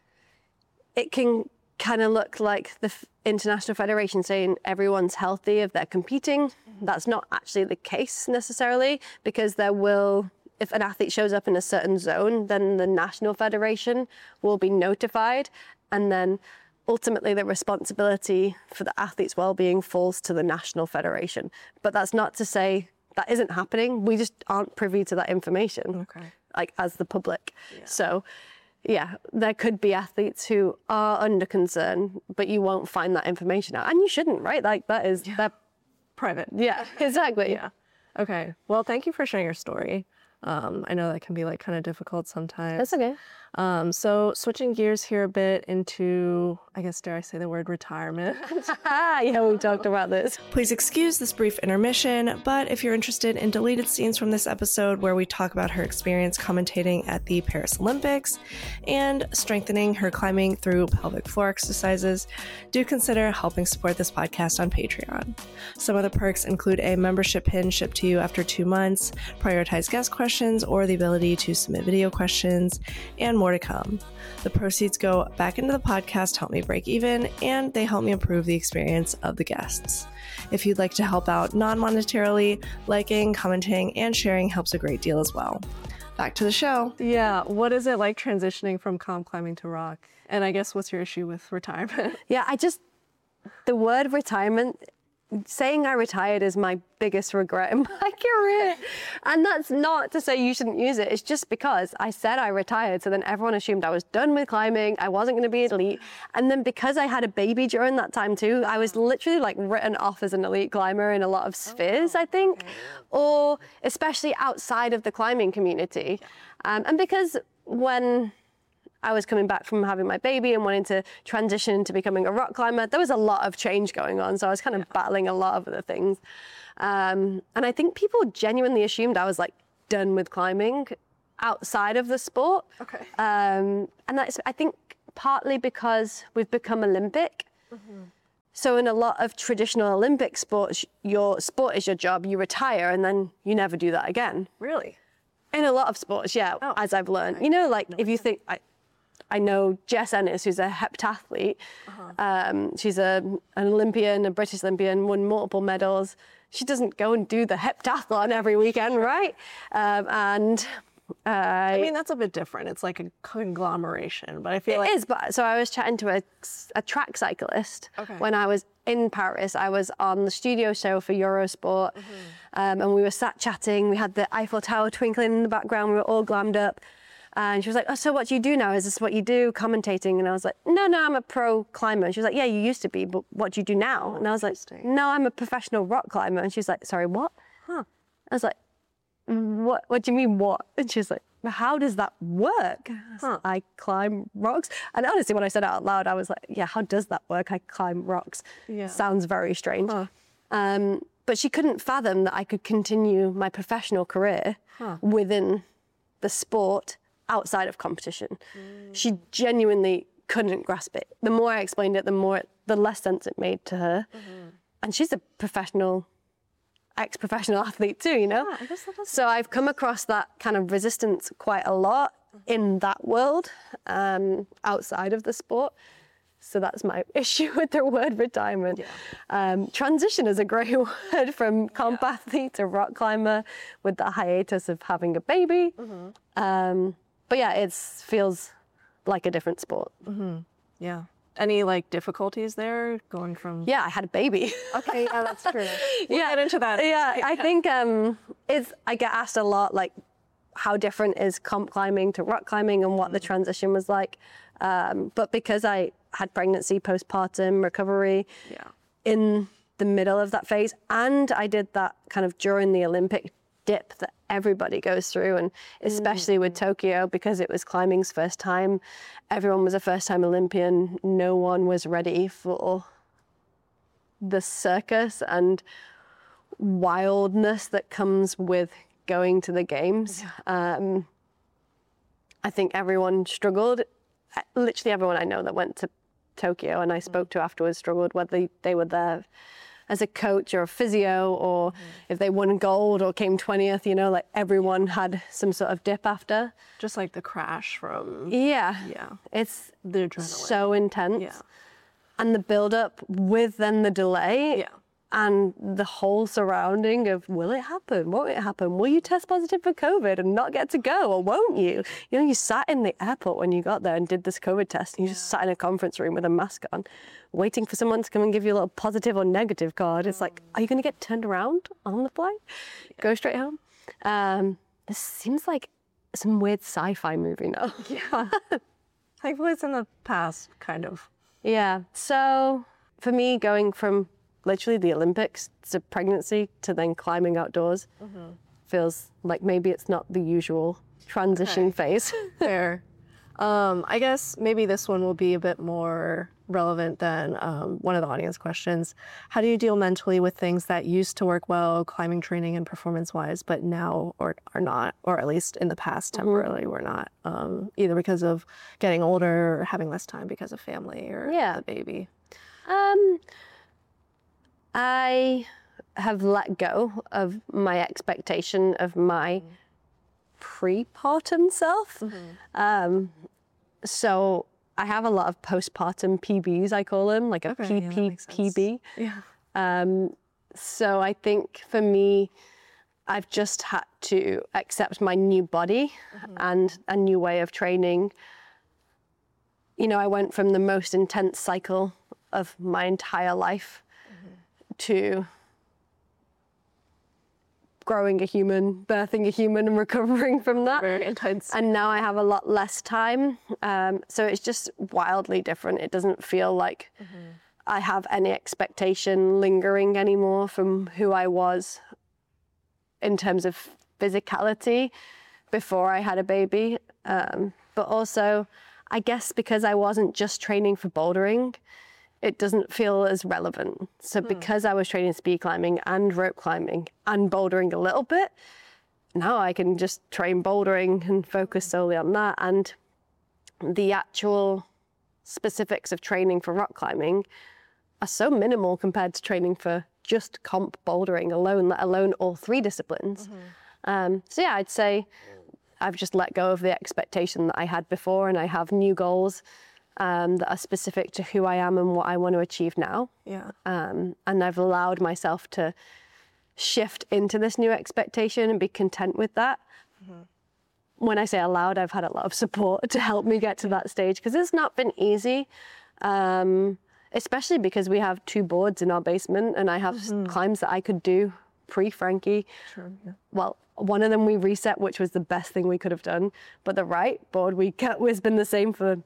it can kind of look like the International Federation saying everyone's healthy if they're competing, that's not actually the case necessarily, because there will, if an athlete shows up in a certain zone, then the National Federation will be notified, and then ultimately the responsibility for the athlete's well-being falls to the National Federation. But that's not to say that isn't happening. We just aren't privy to that information, like as the public. So yeah, there could be athletes who are under concern, but you won't find that information out. And you shouldn't, right? Like, that is, they're private. Yeah, exactly. Yeah. Okay. Well, thank you for sharing your story. I know that can be like kind of difficult sometimes. That's okay. So switching gears here a bit into, I guess, dare I say the word retirement? Yeah, we talked about this. Please excuse this brief intermission, but if you're interested in deleted scenes from this episode where we talk about her experience commentating at the Paris Olympics and strengthening her climbing through pelvic floor exercises, do consider helping support this podcast on Patreon. Some of the perks include a membership pin shipped to you after 2 months, prioritized guest questions, or the ability to submit video questions, and more to come. The proceeds go back into the podcast to help me break even, and they help me improve the experience of the guests. If you'd like to help out non-monetarily, liking, commenting, and sharing helps a great deal as well. Back to the show. Yeah. What is it like transitioning from comp climbing to rock? And I guess what's your issue with retirement? Yeah, the word retirement saying I retired is my biggest regret in my career. And that's not to say you shouldn't use it. It's just because I said I retired. So then everyone assumed I was done with climbing. I wasn't going to be an elite. And then because I had a baby during that time too, I was literally like written off as an elite climber in a lot of spheres, I think, or especially outside of the climbing community. And because when I was coming back from having my baby and wanting to transition into becoming a rock climber, there was a lot of change going on. So I was kind of battling a lot of other things. And I think people genuinely assumed I was like done with climbing outside of the sport. Okay. And that's, I think, partly because we've become Olympic. So in a lot of traditional Olympic sports, your sport is your job, you retire and then you never do that again. Really? In a lot of sports, yeah, as I've learned. You know, like if you think, I know Jess Ennis, who's a heptathlete. She's an Olympian, a British Olympian, won multiple medals. She doesn't go and do the heptathlon every weekend, right? I mean, that's a bit different. It's like a conglomeration, but I feel like it is. But so I was chatting to a track cyclist when I was in Paris. I was on the studio show for Eurosport, and we were sat chatting. We had the Eiffel Tower twinkling in the background. We were all glammed up. And she was like, oh, so what do you do now? Is this what you do, commentating? And I was like, no, I'm a pro climber. And she was like, yeah, you used to be, but what do you do now? And I was like, no, I'm a professional rock climber. And she's like, sorry, what? I was like, what do you mean, what? And she's like, how does that work? I climb rocks. And honestly, when I said it out loud, I was like, yeah, how does that work? I climb rocks. Sounds very strange. But she couldn't fathom that I could continue my professional career within the sport outside of competition. She genuinely couldn't grasp it. The more I explained it, the less sense it made to her. And she's a ex-professional athlete too, you know? Yeah, I guess that does. So I've come across that kind of resistance quite a lot in that world, outside of the sport. So that's my issue with the word retirement. Transition is a great word from comp athlete to rock climber with the hiatus of having a baby. But yeah, it feels like a different sport. Yeah. Any like difficulties there going from? Yeah, I had a baby. Okay, yeah, that's true. We'll get into that. Yeah, I think I get asked a lot, like, how different is comp climbing to rock climbing and what the transition was like. But because I had pregnancy, postpartum recovery in the middle of that phase, and I did that kind of during the Olympic dip that everybody goes through, and especially with Tokyo, because it was climbing's first time, everyone was a first-time Olympian. No one was ready for the circus and wildness that comes with going to the games. I think everyone struggled. Literally everyone I know that went to Tokyo and I spoke to afterwards struggled, whether they were there as a coach or a physio, or if they won gold or came 20th, you know, like everyone had some sort of dip after. Just like the crash from. Yeah. Yeah. It's The adrenaline. so intense. Yeah. And the build up with then the delay. Yeah. And the whole surrounding of, will it happen? Won't it happen? Will you test positive for COVID and not get to go, or won't you? You know, you sat in the airport when you got there and did this COVID test, and you just sat in a conference room with a mask on, waiting for someone to come and give you a little positive or negative card. It's like, are you going to get turned around on the flight? Go straight home? This seems like some weird sci-fi movie now. Yeah. Thankfully, it's in the past, kind of. Yeah. So for me, going from literally the Olympics to pregnancy to then climbing outdoors feels like maybe it's not the usual transition phase. Fair. I guess maybe this one will be a bit more relevant than one of the audience questions. How do you deal mentally with things that used to work well, climbing, training, and performance-wise, but now are not, or at least in the past temporarily were not, either because of getting older or having less time because of family or the baby? I have let go of my expectation of my pre-partum self. So I have a lot of postpartum PBs, I call them, like a PB. Yeah. So I think for me, I've just had to accept my new body and a new way of training. You know, I went from the most intense cycle of my entire life to growing a human, birthing a human and recovering from that. Very intense. And now I have a lot less time. So it's just wildly different. It doesn't feel like I have any expectation lingering anymore from who I was in terms of physicality before I had a baby. But also, I guess because I wasn't just training for bouldering, it doesn't feel as relevant. So because I was training speed climbing and rope climbing and bouldering a little bit, now I can just train bouldering and focus solely on that. And the actual specifics of training for rock climbing are so minimal compared to training for just comp bouldering alone, let alone all three disciplines. So yeah, I'd say I've just let go of the expectation that I had before, and I have new goals that are specific to who I am and what I want to achieve now. Yeah. And I've allowed myself to shift into this new expectation and be content with that. When I say allowed, I've had a lot of support to help me get to that stage, because it's not been easy, especially because we have 2 boards in our basement, and I have climbs that I could do pre-Frankie. Sure. Yeah. Well, one of them we reset, which was the best thing we could have done. But the right board we kept has been the same for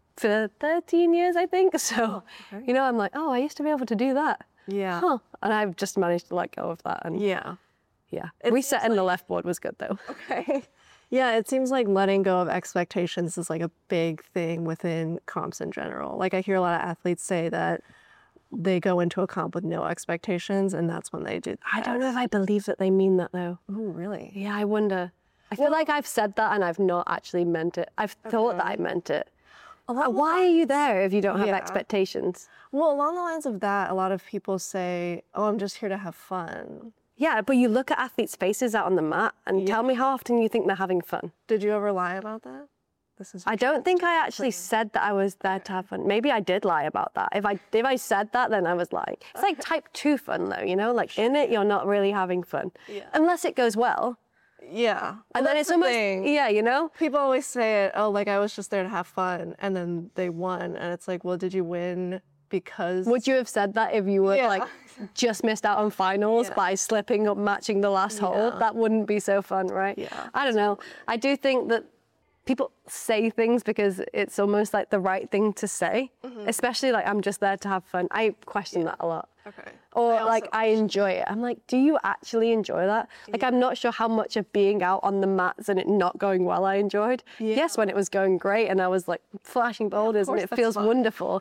13 years, I think. So, you know, I'm like, oh, I used to be able to do that. Yeah. Huh. And I've just managed to let go of that. And Yeah. yeah. Resetting the left board was good though. Okay. Yeah, it seems like letting go of expectations is like a big thing within comps in general. Like I hear a lot of athletes say that they go into a comp with no expectations, and that's when they do. I don't know if I believe that they mean that though. Oh, really? Yeah, I wonder. I feel like I've said that and I've not actually meant it. I've thought that I meant it. Why are you there if you don't have Yeah. expectations? Well, along the lines of that, a lot of people say, "Oh, I'm just here to have fun." Yeah, but you look at athletes' faces out on the mat and tell me how often you think they're having fun. Did you ever lie about that? This is I don't think I actually said that I was there to have fun. Maybe I did lie about that. If I said that, then I was lying. It's like type 2 fun though, you know? Like in it, you're not really having fun. Yeah. Unless it goes well. Yeah. And then it's almost, yeah, you know? People always say it, oh, like I was just there to have fun, and then they won, and it's like, well, did you win because? Would you have said that if you were Yeah. like just missed out on finals by slipping up matching the last hole? That wouldn't be so fun, right? Yeah. I don't know. I do think that people say things because it's almost like the right thing to say, especially like I'm just there to have fun. I question that a lot. Okay. Or like I enjoy it. I'm like, do you actually enjoy that? Like I'm not sure how much of being out on the mats and it not going well I enjoyed. Yes, when it was going great and I was like flashing boulders and it feels wonderful.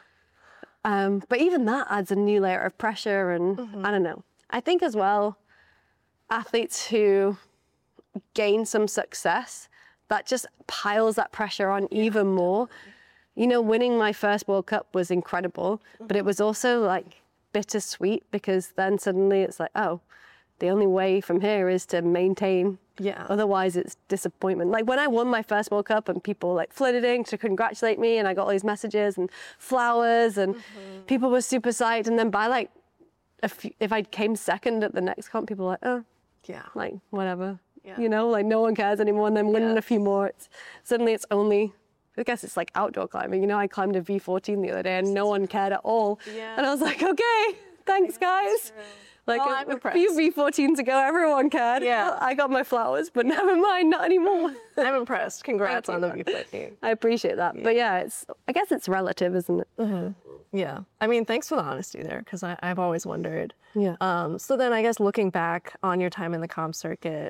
But even that adds a new layer of pressure and I don't know. I think as well, athletes who gain some success, that just piles that pressure on even more. You know, winning my first World Cup was incredible, but it was also like bittersweet because then suddenly it's like, oh, the only way from here is to maintain. Yeah. Otherwise it's disappointment. Like when I won my first World Cup and people like flooded in to congratulate me and I got all these messages and flowers and people were super psyched. And then by like, if I came second at the next comp, people were like, oh, Yeah. like whatever. Yeah. You know, like no one cares anymore. And then winning a few more, suddenly it's only, I guess it's like outdoor climbing. You know, I climbed a V14 the other day and no one cared at all. Yeah. And I was like, okay, thanks guys. Like Well, I'm a few V14s ago, everyone cared. Yeah. I got my flowers, but never mind, not anymore. I'm impressed. Congrats on the V15. I appreciate that. But yeah, I guess it's relative, isn't it? Yeah. I mean, thanks for the honesty there, because I've always wondered. Yeah. So then I guess looking back on your time in the comp circuit,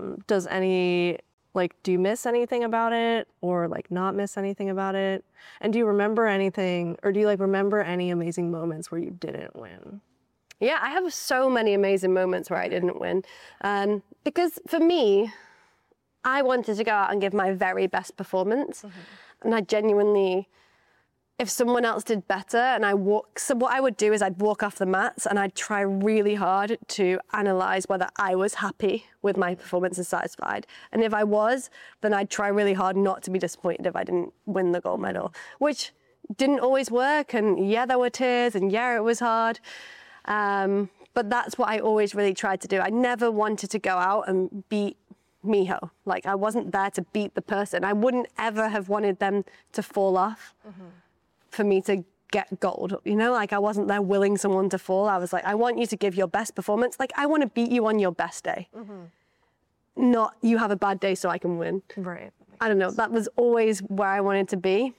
do you miss anything about it or like not miss anything about it? And do you remember anything, or do you like remember any amazing moments where you didn't win? Yeah, I have so many amazing moments where I didn't win. Because for me, I wanted to go out and give my very best performance. And I genuinely, if someone else did better and so what I would do is I'd walk off the mats and I'd try really hard to analyze whether I was happy with my performance and satisfied. And if I was, then I'd try really hard not to be disappointed if I didn't win the gold medal, which didn't always work. And yeah, there were tears and yeah, it was hard. But that's what I always really tried to do. I never wanted to go out and beat Miho. Like I wasn't there to beat the person. I wouldn't ever have wanted them to fall off for me to get gold. You know, like I wasn't there willing someone to fall. I was like, I want you to give your best performance. Like I want to beat you on your best day. Not you have a bad day so I can win. Right. I don't know. That was always where I wanted to be.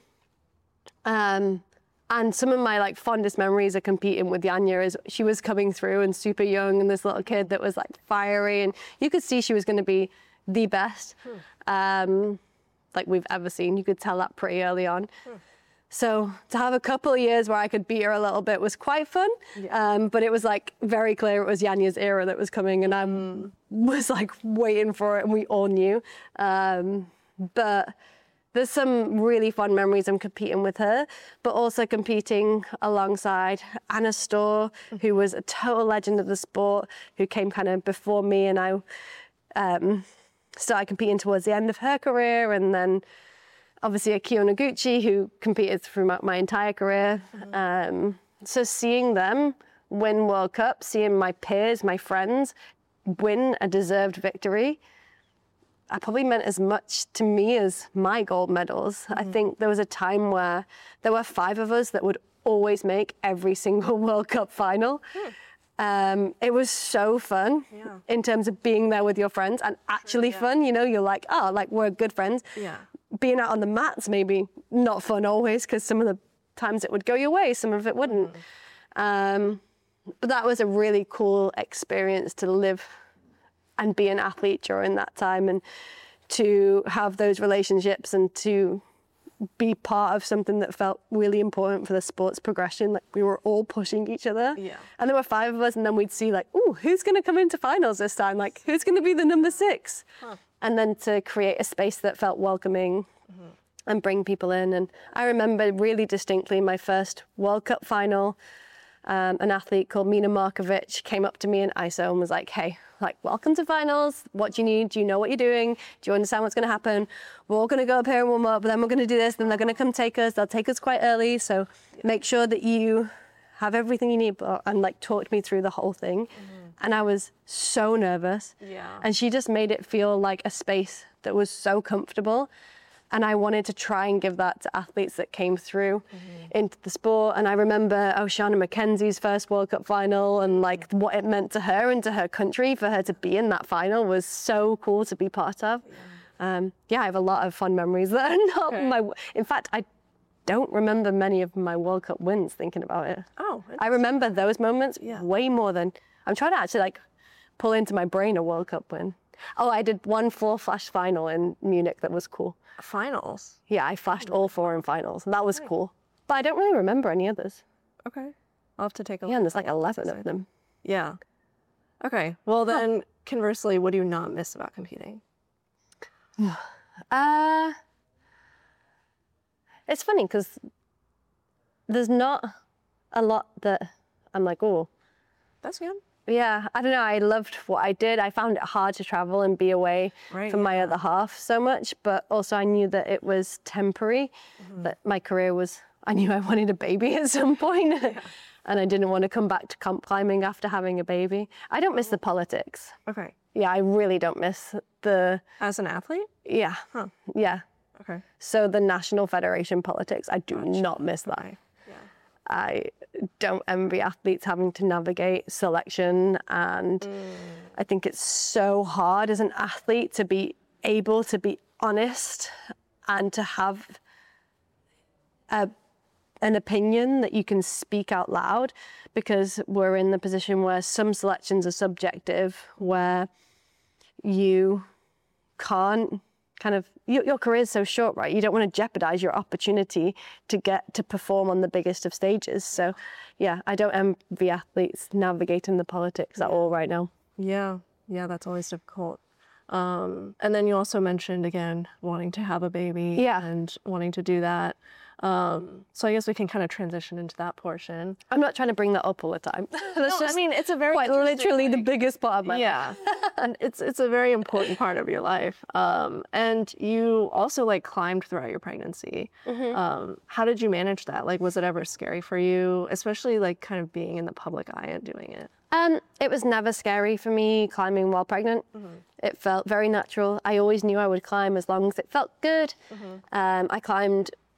And some of my like fondest memories of competing with Janja is she was coming through and super young and this little kid that was like fiery, and you could see she was going to be the best like we've ever seen. You could tell that pretty early on. So to have a couple of years where I could beat her a little bit was quite fun. But it was like very clear it was Janja's era that was coming, and I was like waiting for it, and we all knew. But there's some really fun memories of competing with her, but also competing alongside Anna Storr, who was a total legend of the sport, who came kind of before me, and I started competing towards the end of her career, and then obviously Akio Noguchi, who competed throughout my entire career. So seeing them win World Cup, seeing my peers, my friends win a deserved victory, probably meant as much to me as my gold medals. I think there was a time where there were 5 of us that would always make every single World Cup final. It was so fun in terms of being there with your friends, and actually fun. You know, you're like, oh, like we're good friends. Being out on the mats, maybe not fun always, because some of the times it would go your way, some of it wouldn't. But that was a really cool experience to live and be an athlete during that time, and to have those relationships and to be part of something that felt really important for the sport's progression. Like we were all pushing each other. And there were 5 of us, and then we'd see like, ooh, who's going to come into finals this time? Like who's going to be the number 6? And then to create a space that felt welcoming and bring people in. And I remember really distinctly my first World Cup final, an athlete called Mina Markovic came up to me in ISO and was like, hey, like, welcome to finals. What do you need? Do you know what you're doing? Do you understand what's going to happen? We're all going to go up here and warm up, then we're going to do this, then they're going to come take us. They'll take us quite early. So make sure that you have everything you need, and like talked me through the whole thing. And I was so nervous. And she just made it feel like a space that was so comfortable. And I wanted to try and give that to athletes that came through into the sport. And I remember Oceana McKenzie's first World Cup final, and like what it meant to her and to her country for her to be in that final was so cool to be part of. I have a lot of fun memories that are not in fact, I don't remember many of my World Cup wins thinking about it. I remember those moments way more than, I'm trying to actually like pull into my brain a World Cup win. I did one 4-flash final in Munich that was cool. Finals? Yeah, I flashed all 4 in finals, and that was cool. But I don't really remember any others. Okay. I'll have to take a look. Yeah, and there's like 11 of them. Yeah. Okay. Well, then, conversely, what do you not miss about competing? It's funny because there's not a lot that I'm like, oh. That's good. Yeah, I don't know. I loved what I did. I found it hard to travel and be away from my other half so much, but also I knew that it was temporary, that my career was, I knew I wanted a baby at some point, and I didn't want to come back to comp climbing after having a baby. I don't miss the politics. Okay. Yeah, I really don't miss the... As an athlete? Yeah. Yeah. Okay. So the National Federation politics, I do not miss that. I don't envy athletes having to navigate selection, and I think it's so hard as an athlete to be able to be honest and to have an opinion that you can speak out loud, because we're in the position where some selections are subjective, where you can't kind of, your career is so short, right? You don't want to jeopardize your opportunity to get to perform on the biggest of stages. So yeah, I don't envy athletes navigating the politics at all right now. Yeah, that's always difficult. And then you also mentioned, again, wanting to have a baby and wanting to do that. So I guess we can kind of transition into that portion. I'm not trying to bring that up all the time. That's I mean, it's a very quite literally the biggest part of my life. And it's a very important part of your life. And you also like climbed throughout your pregnancy. How did you manage that? Like, was it ever scary for you, especially like kind of being in the public eye and doing it? It was never scary for me climbing while pregnant. It felt very natural. I always knew I would climb as long as it felt good. I climbed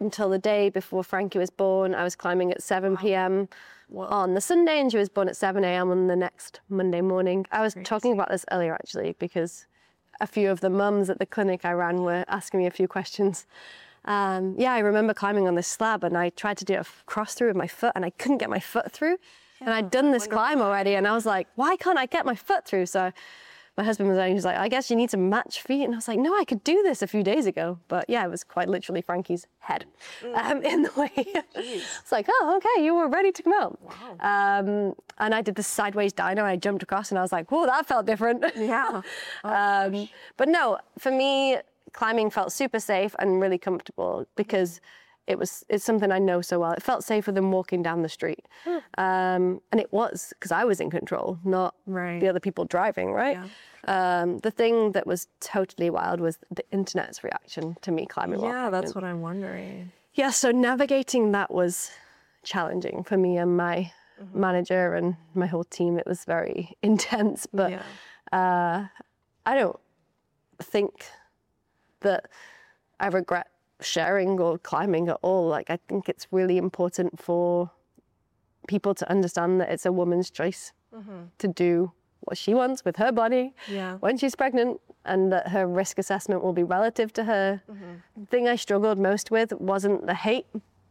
until the day before Frankie was born. I was climbing at 7 p.m. on the Sunday, and she was born at 7 a.m. on the next Monday morning. I was talking about this earlier, actually, because a few of the mums at the clinic I ran were asking me a few questions. I remember climbing on this slab, and I tried to do a cross through with my foot, and I couldn't get my foot through. And I'd done this climb already, and I was like, why can't I get my foot through? So my husband was like, I guess you need to match feet. And I was like, no, I could do this a few days ago. But yeah, it was quite literally Frankie's head in the way. It's like, oh, okay, you were ready to come out. Wow. And I did the sideways dino, and I jumped across, and I was like, whoa, that felt different. Yeah. But no, for me, climbing felt super safe and really comfortable because it's something I know so well. It felt safer than walking down the street. And it was, because I was in control, not the other people driving, right? Yeah. The thing that was totally wild was the internet's reaction to me climbing. Yeah, that's what I'm wondering. Yeah, so navigating that was challenging for me and my manager and my whole team. It was very intense, but I don't think that I regret sharing or climbing at all. Like, I think it's really important for people to understand that it's a woman's choice to do what she wants with her body when she's pregnant, and that her risk assessment will be relative to her. The thing I struggled most with wasn't the hate.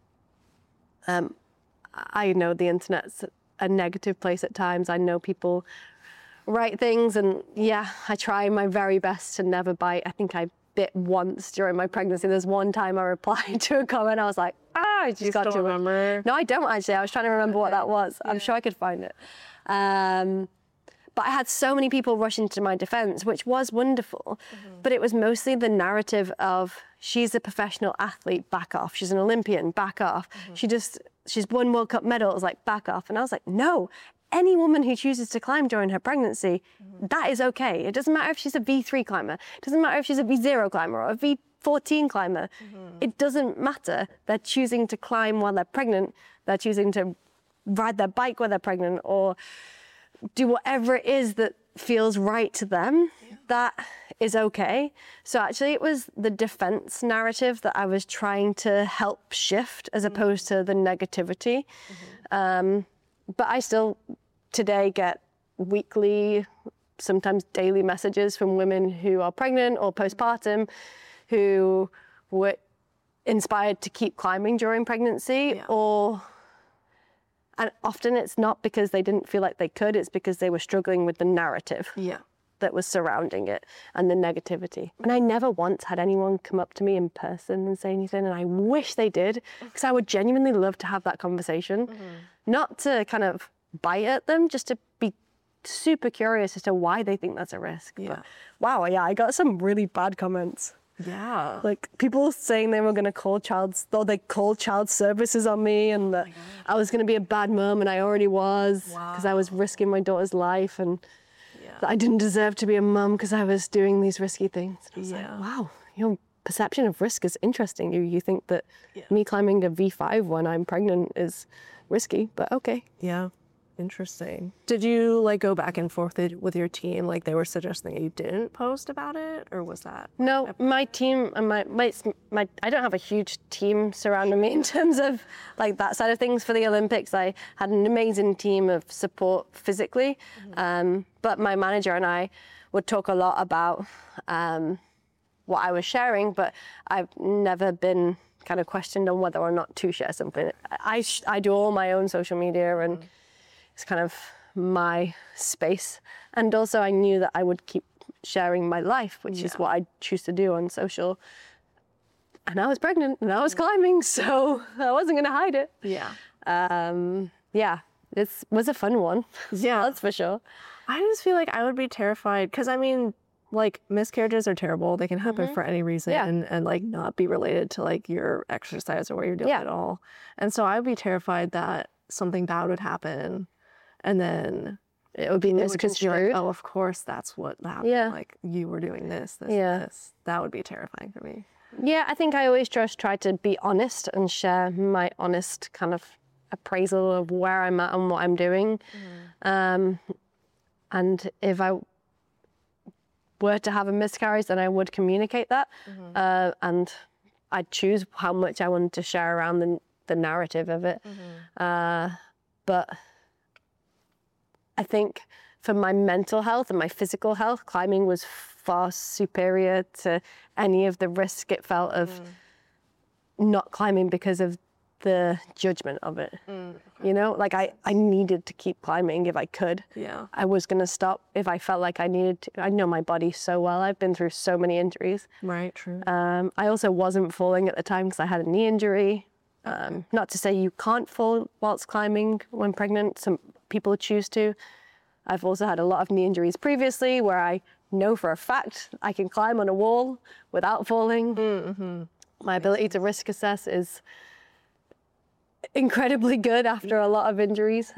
I know the internet's a negative place at times. I know people write things, and I try my very best to never bite. I think I bit once during my pregnancy. There's one time I replied to a comment. I was like, I just got to remember. No, I don't actually. I was trying to remember what that was. I'm sure I could find it. But I had so many people rush into my defense, which was wonderful. But it was mostly the narrative of, she's a professional athlete, back off. She's an Olympian, back off. She's won World Cup medals, like, back off. And I was like, no. Any woman who chooses to climb during her pregnancy, that is okay. It doesn't matter if she's a V3 climber. It doesn't matter if she's a V0 climber or a V14 climber. It doesn't matter. They're choosing to climb while they're pregnant. They're choosing to ride their bike while they're pregnant, or do whatever it is that feels right to them. That is okay. So actually, it was the defense narrative that I was trying to help shift, as opposed to the negativity. But I still today get weekly, sometimes daily messages from women who are pregnant or postpartum who were inspired to keep climbing during pregnancy, and often it's not because they didn't feel like they could, it's because they were struggling with the narrative that was surrounding it and the negativity. And I never once had anyone come up to me in person and say anything, and I wish they did, because I would genuinely love to have that conversation. Not to kind of bite at them, just to be super curious as to why they think that's a risk. But wow, I got some really bad comments. Yeah. Like, people saying they were going to call they called child services on me, and that I was going to be a bad mum, and I already was, because I was risking my daughter's life, and that I didn't deserve to be a mum because I was doing these risky things. And I was like, wow, your perception of risk is interesting. You think that me climbing a V5 when I'm pregnant is risky, but okay. Yeah. Interesting. Did you, like, go back and forth with your team? Like, they were suggesting that you didn't post about it, or was that? No, my team and my I don't have a huge team surrounding me in terms of, like, that side of things for the Olympics. I had an amazing team of support physically, but my manager and I would talk a lot about what I was sharing, but I've never been kind of questioned on whether or not to share something. I do all my own social media, and it's kind of my space. And also I knew that I would keep sharing my life, which is what I choose to do on social. And I was pregnant and I was climbing, so I wasn't going to hide it. It was a fun one. Yeah, that's for sure. I just feel like I would be terrified, because I mean, like, miscarriages are terrible. They can happen for any reason, and like, not be related to, like, your exercise or what you're doing at all. And so I would be terrified that something bad would happen, and then it would be misconstrued. Like, oh, of course, that's what happened. Like, you were doing this. That would be terrifying for me. Yeah, I think I always just try to be honest and share my honest kind of appraisal of where I'm at and what I'm doing. And if I were to have a miscarriage, then I would communicate that and I'd choose how much I wanted to share around the narrative of it. But I think for my mental health and my physical health, climbing was far superior to any of the risk it felt of not climbing because of the judgment of it. You know, like I needed to keep climbing if I could. Yeah. I was going to stop if I felt like I needed to. I know my body so well. I've been through so many injuries. Right, true. I also wasn't falling at the time because I had a knee injury. Not to say you can't fall whilst climbing when pregnant. Some people choose to. I've also had a lot of knee injuries previously where I know for a fact I can climb on a wall without falling. My ability to risk assess is incredibly good after a lot of injuries.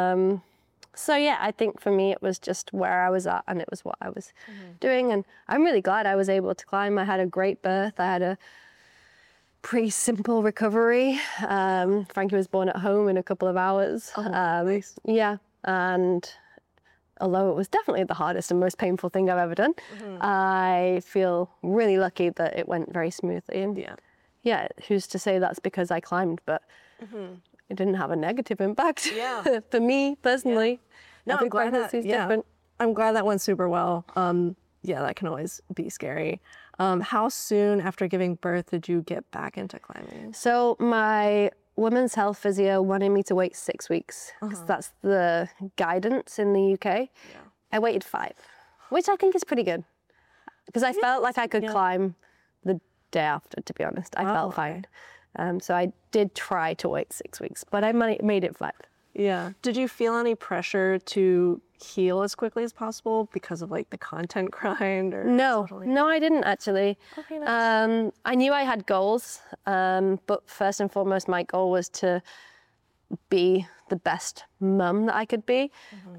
So yeah, I think for me it was just where I was at and it was what I was doing. And I'm really glad I was able to climb. I had a great birth. I had a pretty simple recovery. Frankie was born at home in a couple of hours. Nice. Yeah, and although it was definitely the hardest and most painful thing I've ever done, I feel really lucky that it went very smoothly. And yeah, who's to say that's because I climbed, but it didn't have a negative impact for me personally. No, Every I'm glad pregnancy is different. I'm glad that went super well. Yeah, that can always be scary. How soon after giving birth did you get back into climbing? So my women's health physio wanted me to wait 6 weeks because that's the guidance in the UK. I waited 5, which I think is pretty good because I felt like I could climb the day after, to be honest. I felt fine. So I did try to wait 6 weeks, but I made it 5. Yeah. Did you feel any pressure to heal as quickly as possible because of like the content grind? Or No, I didn't actually. Okay, nice. I knew I had goals, but first and foremost, my goal was to be the best mum that I could be.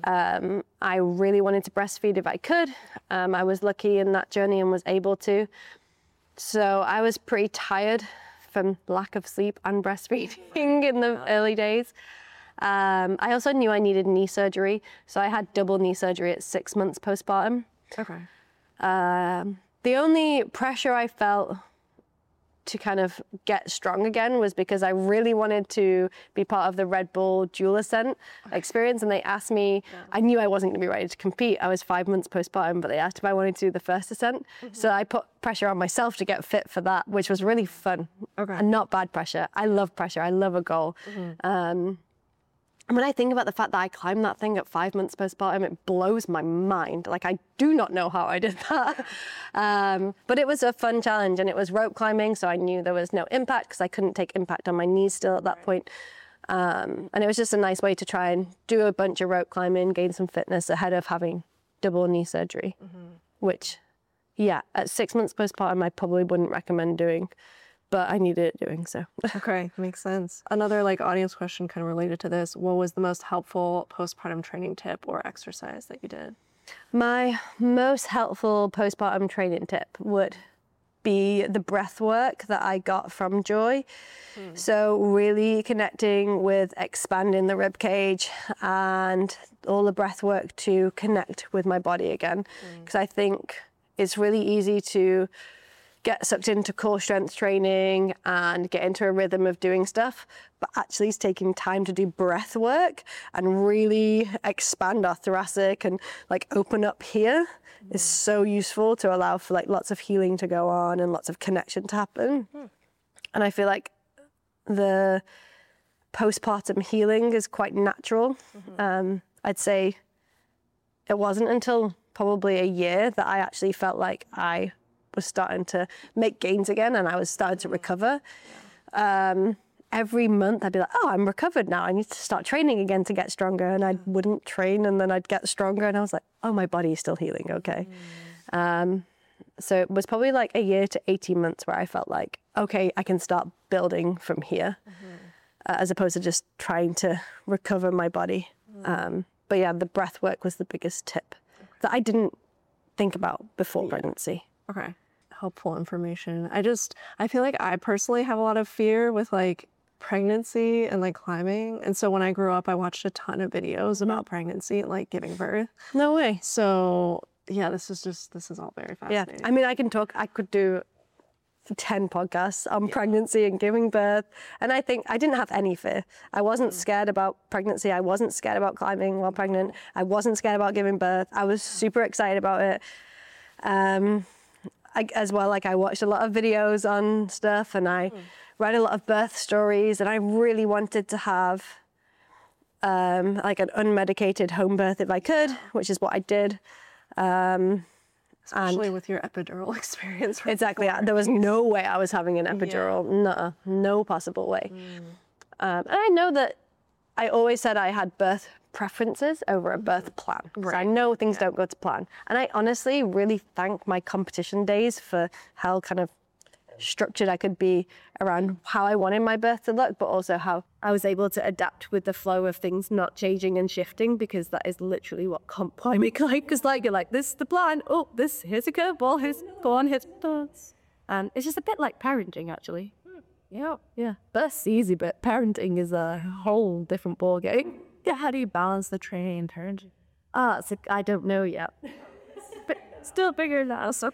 I really wanted to breastfeed if I could. I was lucky in that journey and was able to. So I was pretty tired from lack of sleep and breastfeeding in the early days. I also knew I needed knee surgery, so I had double knee surgery at 6 months postpartum. Okay. The only pressure I felt to kind of get strong again was because I really wanted to be part of the Red Bull Dual Ascent experience, and they asked me, I knew I wasn't going to be ready to compete. I was 5 months postpartum, but they asked if I wanted to do the first ascent. So I put pressure on myself to get fit for that, which was really fun and not bad pressure. I love pressure. I love a goal. And when I think about the fact that I climbed that thing at 5 months postpartum, it blows my mind. Like, I do not know how I did that. But it was a fun challenge, and it was rope climbing, so I knew there was no impact because I couldn't take impact on my knees still at that point. And it was just a nice way to try and do a bunch of rope climbing, gain some fitness ahead of having double knee surgery, which, yeah, at 6 months postpartum, I probably wouldn't recommend doing. But I needed it doing so. Okay, makes sense. Another like audience question kind of related to this. What was the most helpful postpartum training tip or exercise that you did? My most helpful postpartum training tip would be the breath work that I got from Joy. So really connecting with expanding the rib cage and all the breath work to connect with my body again. Because I think it's really easy to get sucked into core strength training and get into a rhythm of doing stuff, but actually it's taking time to do breath work and really expand our thoracic and like open up here is so useful to allow for like lots of healing to go on and lots of connection to happen. And I feel like the postpartum healing is quite natural. I'd say it wasn't until probably a year that I actually felt like I was starting to make gains again and I was starting to recover. Every month I'd be like, oh, I'm recovered now. I need to start training again to get stronger. And I wouldn't train and then I'd get stronger and I was like, oh, my body is still healing. Okay. So it was probably like a year to 18 months where I felt like, okay, I can start building from here as opposed to just trying to recover my body. But yeah, the breath work was the biggest tip that I didn't think about before pregnancy. Okay. Helpful information. I feel like I personally have a lot of fear with like pregnancy and like climbing. And so when I grew up, I watched a ton of videos about pregnancy and like giving birth. No way. So yeah, this is all very fascinating. Yeah. I mean, I could do 10 podcasts on pregnancy and giving birth. And I think I didn't have any fear. I wasn't scared about pregnancy. I wasn't scared about climbing while pregnant. I wasn't scared about giving birth. I was super excited about it. As well, like I watched a lot of videos on stuff and I read a lot of birth stories, and I really wanted to have like an unmedicated home birth if I could, which is what I did. Especially with your epidural experience. Exactly. There was no way I was having an epidural. No possible way. And I know that I always said I had birth preferences over a birth plan. Right. So I know things don't go to plan. And I honestly really thank my competition days for how kind of structured I could be around how I wanted my birth to look, but also how I was able to adapt with the flow of things not changing and shifting, because that is literally what comp climbing like. Because like you're like, this is the plan. Oh, here's a curveball. Here's go on, here's births. And it's just a bit like parenting, actually. Yeah. Birth's easy, but parenting is a whole different ballgame. Yeah, how do you balance the training and parenting? I don't know yet. But still figuring that out. So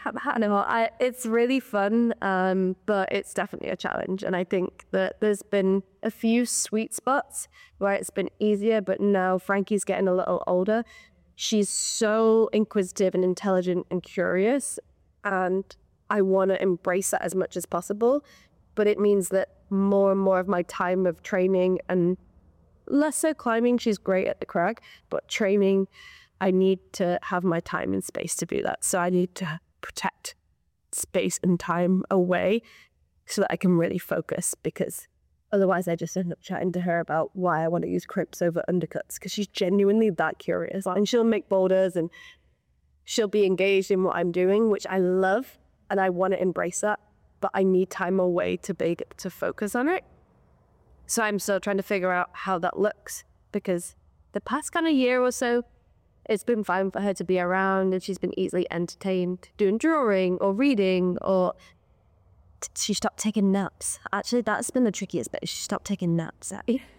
it's really fun, but it's definitely a challenge. And I think that there's been a few sweet spots where it's been easier, but now Frankie's getting a little older. She's so inquisitive and intelligent and curious, and I want to embrace that as much as possible. But it means that more and more of my time of training, and less so climbing, she's great at the crag, but training, I need to have my time and space to do that. So I need to protect space and time away so that I can really focus, because otherwise I just end up chatting to her about why I want to use crimps over undercuts, because she's genuinely that curious. And she'll make boulders and she'll be engaged in what I'm doing, which I love, and I want to embrace that, but I need time away to be able to focus on it. So I'm still trying to figure out how that looks, because the past kind of year or so, it's been fine for her to be around, and she's been easily entertained doing drawing or reading, or she stopped taking naps. Actually, that's been the trickiest bit. She stopped taking naps.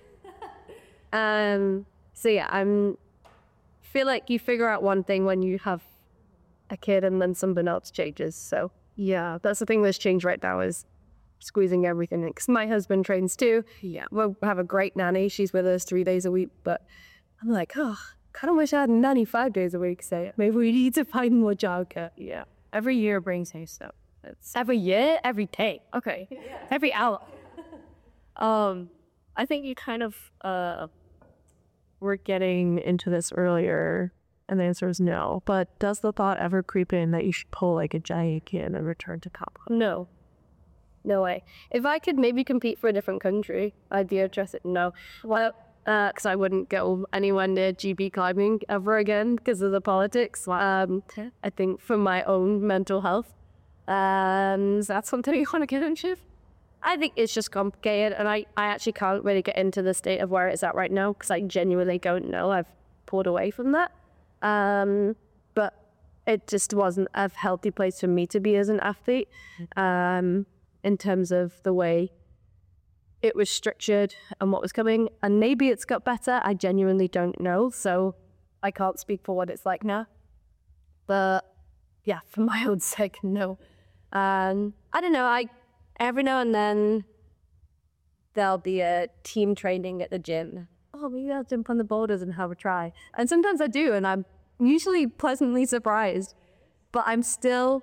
So yeah, feel like you figure out one thing when you have a kid, and then something else changes. So yeah, that's the thing that's changed right now, is squeezing everything in. Because my husband trains too. Yeah, we'll have a great nanny. She's with us 3 days a week, but I'm like, kind of wish I had a nanny 5 days a week. So maybe we need to find more childcare. Yeah, every year brings haste up. Every year, every day. Okay, every hour. I think you kind of were getting into this earlier, and the answer is no. But does the thought ever creep in that you should pull like a giant kid and return to comp? No way. If I could maybe compete for a different country, I'd be interested. No. Well, because I wouldn't go anywhere near GB climbing ever again because of the politics. I think for my own mental health. Is that something you want to get into? I think it's just complicated, and I actually can't really get into the state of where it's at right now, because I genuinely don't know. I've pulled away from that. But it just wasn't a healthy place for me to be as an athlete, in terms of the way it was structured and what was coming. And maybe it's got better. I genuinely don't know. So I can't speak for what it's like now. But yeah, for my own sake, no. I don't know. Every now and then there'll be a team training at the gym. Oh, maybe I'll jump on the boulders and have a try. And sometimes I do, and I'm usually pleasantly surprised. But I'm still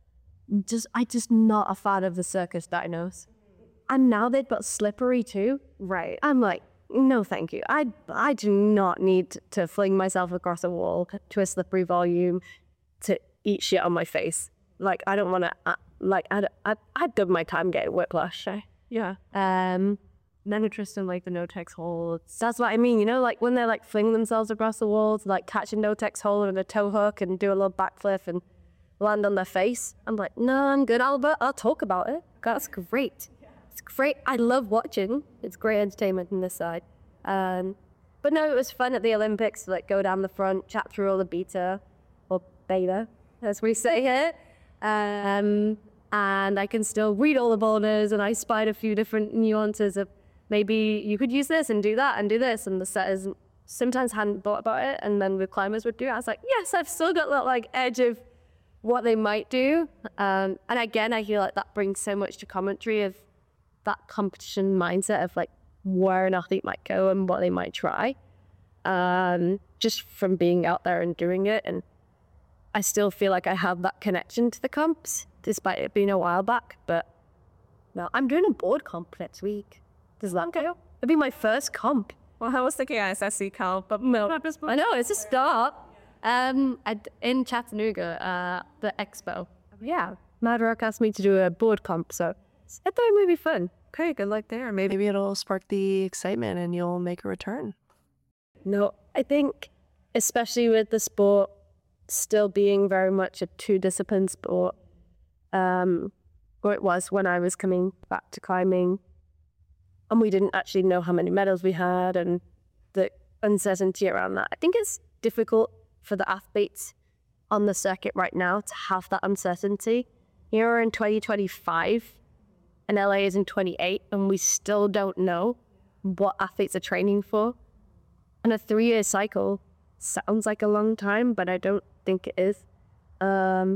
just not a fan of the circus dinos. And now they've got slippery too. Right. I'm like, no, thank you. I do not need to fling myself across a wall to a slippery volume to eat shit on my face. Like, I don't want to, I've done my time getting whiplash. Yeah. Then Tristan, like the no-tex hold. That's what I mean, you know, like when they're like flinging themselves across the wall to like catch a no-tex hold and a toe hook and do a little backflip and land on their face. I'm like, no, I'm good, Albert. I'll talk about it. That's great. It's great. I love watching. It's great entertainment on this side. But no, it was fun at the Olympics to like go down the front, chat through all the beta, as we say here. And I can still read all the boulders, and I spied a few different nuances of maybe you could use this and do that and do this. And the setters sometimes hadn't thought about it, and then the climbers would do it. I was like, yes, I've still got that like edge of what they might do. And again, I feel like that brings so much to commentary of that competition mindset of like where an athlete might go and what they might try. Just from being out there and doing it. And I still feel like I have that connection to the comps, despite it being a while back. But no, I'm doing a board comp next week. Does that go? It'll be my first comp. Well, I was thinking ISSC comp, but no. I know, it's a start. In Chattanooga, the expo. Yeah, Mad Rock asked me to do a board comp, so I thought it might be fun. Okay, good luck there. Maybe it'll spark the excitement and you'll make a return. No, I think, especially with the sport still being very much a two-discipline sport, or it was when I was coming back to climbing, and we didn't actually know how many medals we had and the uncertainty around that. I think it's difficult for the athletes on the circuit right now to have that uncertainty. Here we're in 2025 and LA is in 28, and we still don't know what athletes are training for. And a 3-year cycle sounds like a long time, but I don't think it is. But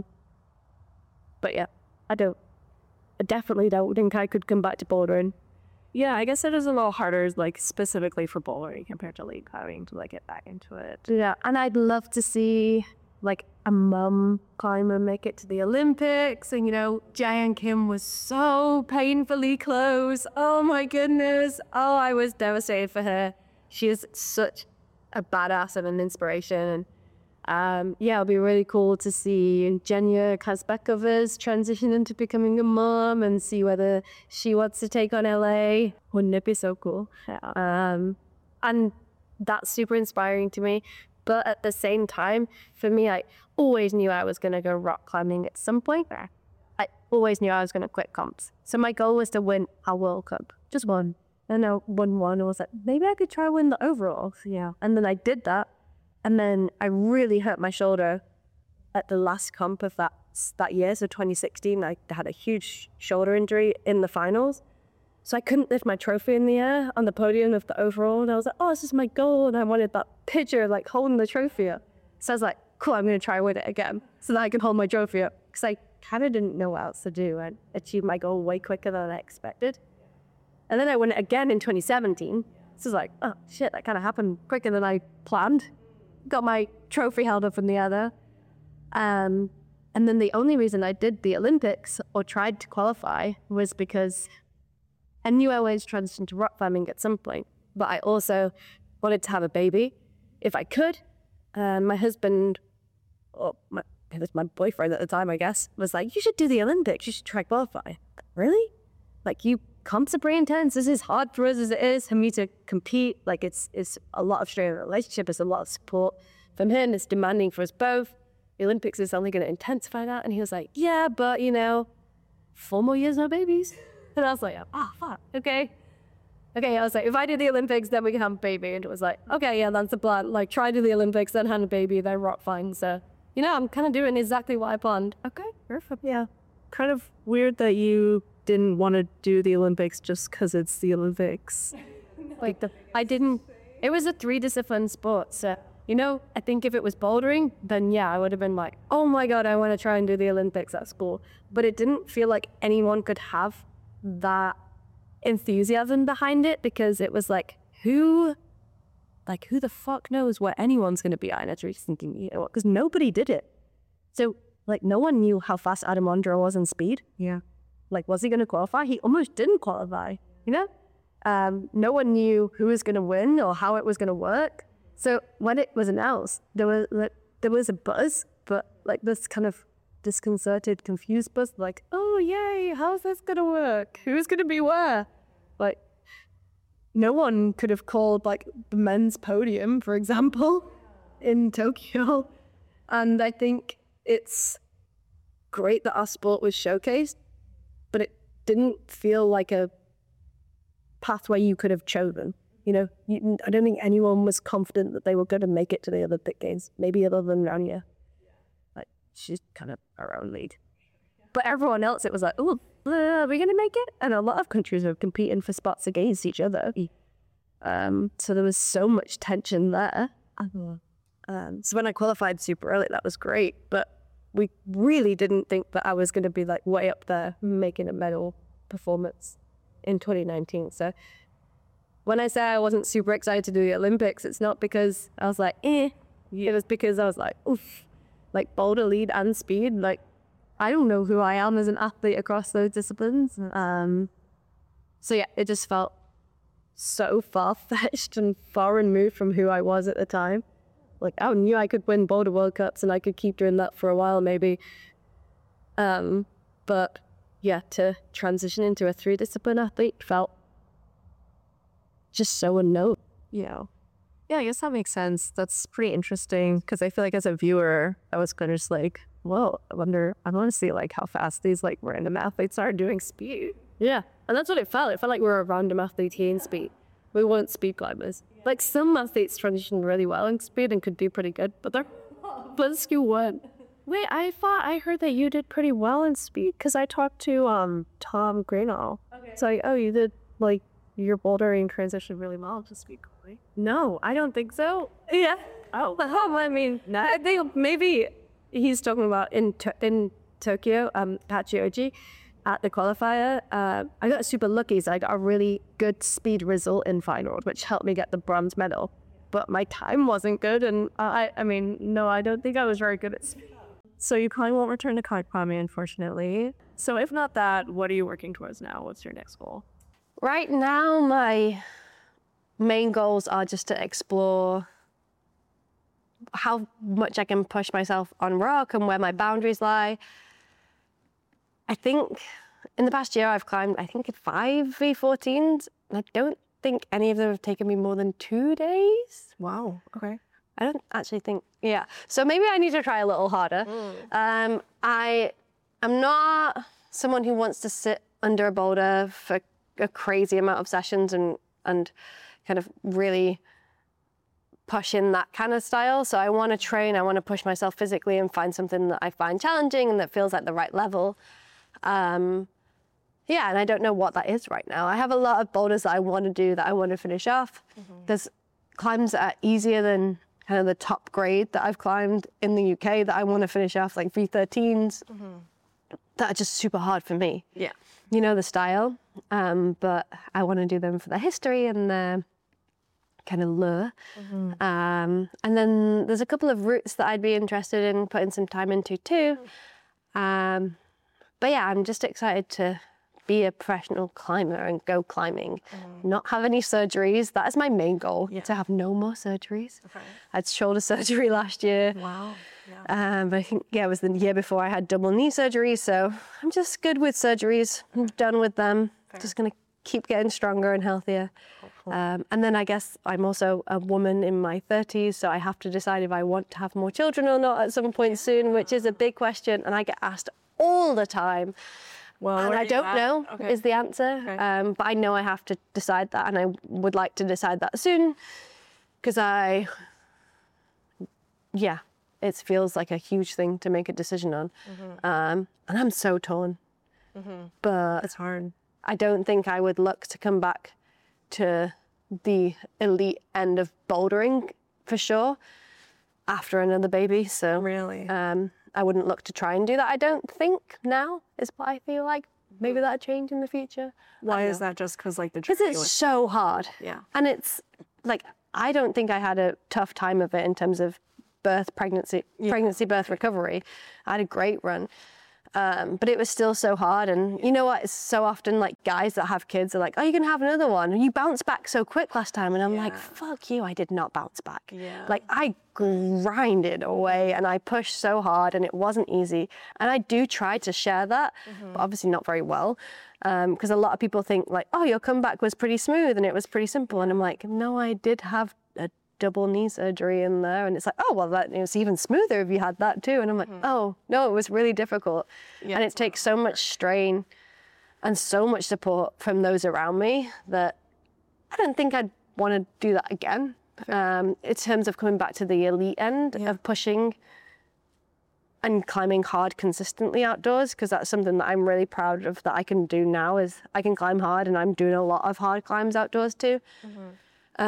yeah, I definitely don't think I could come back to bouldering. Yeah, I guess it is a little harder, like specifically for bouldering compared to lead climbing to like get back into it. Yeah, and I'd love to see like a mum climber make it to the Olympics. And you know, Jayan Kim was so painfully close. Oh my goodness. Oh, I was devastated for her. She is such a badass and an inspiration. And yeah, it'll be really cool to see Jenya Kazbekova's transition into becoming a mom and see whether she wants to take on LA. Wouldn't it be so cool? Yeah. And that's super inspiring to me. But at the same time, for me, I always knew I was going to go rock climbing at some point. I always knew I was going to quit comps. So my goal was to win a World Cup, just one. And I won one. I was like, maybe I could try win the overall. Yeah. And then I did that. And then I really hurt my shoulder at the last comp of that year. So 2016, I had a huge shoulder injury in the finals. So I couldn't lift my trophy in the air on the podium of the overall. And I was like, oh, this is my goal. And I wanted that picture, like holding the trophy up. So I was like, cool, I'm going to try win it again so that I can hold my trophy up. Because I kind of didn't know what else to do. I achieved my goal way quicker than I expected. And then I won it again in 2017. So I was like, oh shit, that kind of happened quicker than I planned. Got my trophy held up in the other. And then the only reason I did the Olympics or tried to qualify was because I knew I wanted to transition to rock climbing at some point, but I also wanted to have a baby if I could. And my husband, it was my boyfriend at the time, I guess, was like, you should do the Olympics. You should try qualify. Really? Like, comps are pretty intense. This is hard for us as it is for me to compete. Like, it's a lot of strain in the relationship. It's a lot of support from him. It's demanding for us both. The Olympics is only going to intensify that. And he was like, yeah, but 4 more years, no babies. And I was like, fuck, okay. I was like, if I do the Olympics, then we can have a baby. And it was like, okay, yeah, that's the plan. Like, try to do the Olympics, then have a baby, then rock fine. So, I'm kind of doing exactly what I planned. Okay, perfect. Yeah. Kind of weird that you didn't want to do the Olympics just because it's the Olympics. Like, it was a 3-discipline sport. So, I think if it was bouldering, then yeah, I would have been like, oh my God, I want to try and do the Olympics at school. But it didn't feel like anyone could have that enthusiasm behind it, because it was like, who the fuck knows what anyone's going to be at? And I was thinking, because nobody did it. So, like, no one knew how fast Adam Ondra was in speed. Yeah. Like, was he going to qualify? He almost didn't qualify, No one knew who was going to win or how it was going to work. So when it was announced, there was a buzz, but like this kind of disconcerted, confused buzz, like, oh, yay, how's this going to work? Who's going to be where? Like, no one could have called like the men's podium, for example, in Tokyo. And I think it's great that our sport was showcased, but it didn't feel like a pathway you could have chosen. I don't think anyone was confident that they were going to make it to the Olympic Games, maybe other than Rania. Like, she's kind of her own lead. But everyone else, it was like, oh, are we going to make it? And a lot of countries were competing for spots against each other. So there was so much tension there. So when I qualified super early, that was great. But we really didn't think that I was going to be like way up there making a medal performance in 2019. So when I say I wasn't super excited to do the Olympics, it's not because I was like, eh. It was because I was like, oof, like boulder lead and speed. Like, I don't know who I am as an athlete across those disciplines. So yeah, it just felt so far-fetched and far removed from who I was at the time. Like, I knew I could win Boulder World Cups and I could keep doing that for a while maybe. But yeah, to transition into a 3-discipline athlete felt just so unknown. Yeah. Yeah, I guess that makes sense. That's pretty interesting because I feel like as a viewer, I was kind of just like, well, I want to see like how fast these like random athletes are doing speed. Yeah, and that's what it felt. It felt like we were a random athlete here in speed. We weren't speed climbers. Like, some athletes transitioned really well in speed and could do pretty good, but you weren't. Wait, I thought I heard that you did pretty well in speed because I talked to Tom Greenall. Okay. So like, oh, you did like your bouldering transition really well to speed quickly. No, I don't think so. Yeah. Oh. I mean, I think maybe he's talking about in Tokyo, Pachioji, at the qualifier. I got super lucky, so I got a really good speed result in final, which helped me get the bronze medal. But my time wasn't good, and I don't think I was very good at speed. So you probably won't return to kite climbing, unfortunately. So if not that, what are you working towards now? What's your next goal? Right now, my main goals are just to explore how much I can push myself on rock and where my boundaries lie. I think in the past year I've climbed, 5 V14s. I don't think any of them have taken me more than 2 days. Wow, okay. I don't actually think, yeah. So maybe I need to try a little harder. I am not someone who wants to sit under a boulder for a crazy amount of sessions and kind of really push in that kind of style. So I want to train, I want to push myself physically and find something that I find challenging and that feels like the right level. Yeah, and I don't know what that is right now. I have a lot of boulders that I want to do, that I want to finish off. There's climbs that are easier than kind of the top grade that I've climbed in the UK that I want to finish off, like V13s, that are just super hard for me. Yeah. You know the style, but I want to do them for the history and the kind of lure. And then there's a couple of routes that I'd be interested in putting some time into too. But yeah, I'm just excited to be a professional climber and go climbing, not have any surgeries. That is my main goal, to have no more surgeries. Okay. I had shoulder surgery last year. Wow. Yeah. But I think, it was the year before I had double knee surgery. So I'm just good with surgeries. I'm done with them. Fair. Just going to keep getting stronger and healthier. And then I guess I'm also a woman in my 30s, so I have to decide if I want to have more children or not at some point soon, which is a big question. And I get asked all the time. Well, and I don't know is the answer, but I know I have to decide that, and I would like to decide that soon, because it feels like a huge thing to make a decision on, and I'm so torn. But it's hard. I don't think I would look to come back to the elite end of bouldering for sure after another baby. So really, I wouldn't look to try and do that. I don't think now is what I feel like. Maybe that'll change in the future. Why is that? Just because like the because it's so hard. Yeah. And it's like, I don't think I had a tough time of it in terms of pregnancy, birth recovery. I had a great run. But it was still so hard. And you know what? It's so often like guys that have kids are like, oh, you can have another one. And you bounced back so quick last time. And I'm like, fuck you. I did not bounce back. Yeah. Like, I grinded away and I pushed so hard and it wasn't easy. And I do try to share that, but obviously not very well. Because a lot of people think like, oh, your comeback was pretty smooth and it was pretty simple. And I'm like, no, I did have a double knee surgery in there, and it's like, oh well, that it was even smoother if you had that too. And I'm like, oh no, it was really difficult, and it takes so much strain and so much support from those around me that I don't think I'd want to do that again. In terms of coming back to the elite end of pushing and climbing hard consistently outdoors, because that's something that I'm really proud of that I can do now, is I can climb hard, and I'm doing a lot of hard climbs outdoors too.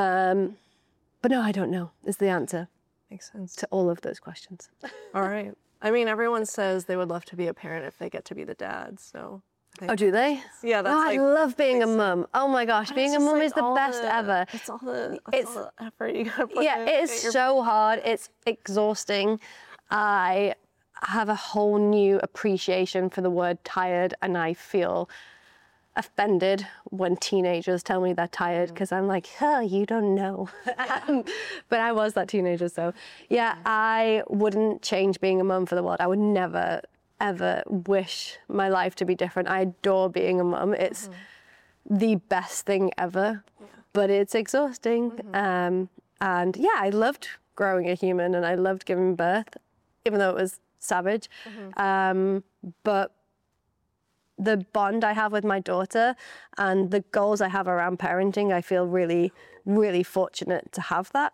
But no, I don't know is the answer. Makes sense. To all of those questions. All right. I mean, everyone says they would love to be a parent if they get to be the dad. So. Oh, do they? Yeah, that's Oh, like. I love being a mum. Oh my gosh, being a mum is the best ever. It's all the effort you gotta put Yeah, in. it is so hard. It's exhausting. I have a whole new appreciation for the word tired, and I feel offended when teenagers tell me they're tired because I'm like, oh, you don't know. But I was that teenager, so yeah, I wouldn't change being a mum for the world. I would never, ever wish my life to be different. I adore being a mum. It's the best thing ever, but it's exhausting. And yeah, I loved growing a human and I loved giving birth, even though it was savage. But the bond I have with my daughter and the goals I have around parenting, I feel really, really fortunate to have that.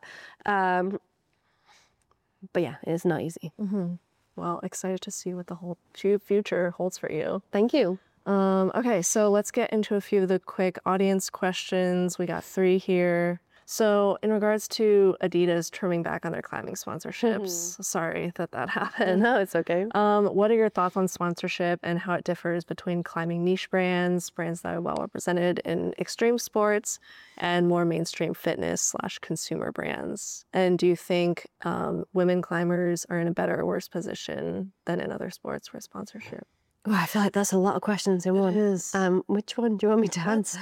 But yeah, it's not easy. Well, excited to see what the whole future holds for you. Thank you. Okay, so let's get into a few of the quick audience questions. We got 3 here. So in regards to Adidas trimming back on their climbing sponsorships, sorry that happened. No, it's okay. What are your thoughts on sponsorship and how it differs between climbing niche brands that are well represented in extreme sports, and more mainstream fitness / consumer brands? And do you think women climbers are in a better or worse position than in other sports for sponsorship? Oh, I feel like that's a lot of questions in one. It is. Which one do you want me to answer?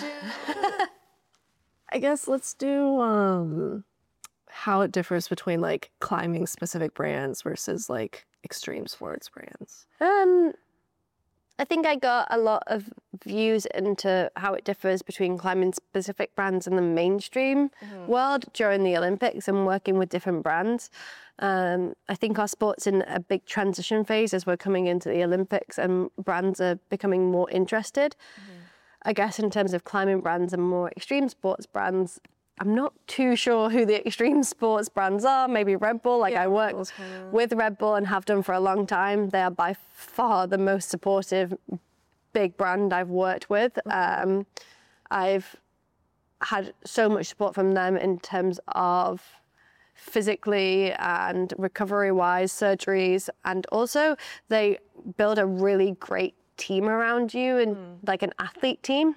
I guess let's do how it differs between like climbing specific brands versus like extreme sports brands. I think I got a lot of views into how it differs between climbing specific brands and the mainstream world during the Olympics and working with different brands. I think our sport's in a big transition phase as we're coming into the Olympics and brands are becoming more interested. I guess in terms of climbing brands and more extreme sports brands, I'm not too sure who the extreme sports brands are. Maybe Red Bull. I work with Red Bull and have done for a long time. They are by far the most supportive big brand I've worked with. I've had so much support from them in terms of physically and recovery-wise surgeries, and also they build a really great team around you and like an athlete team.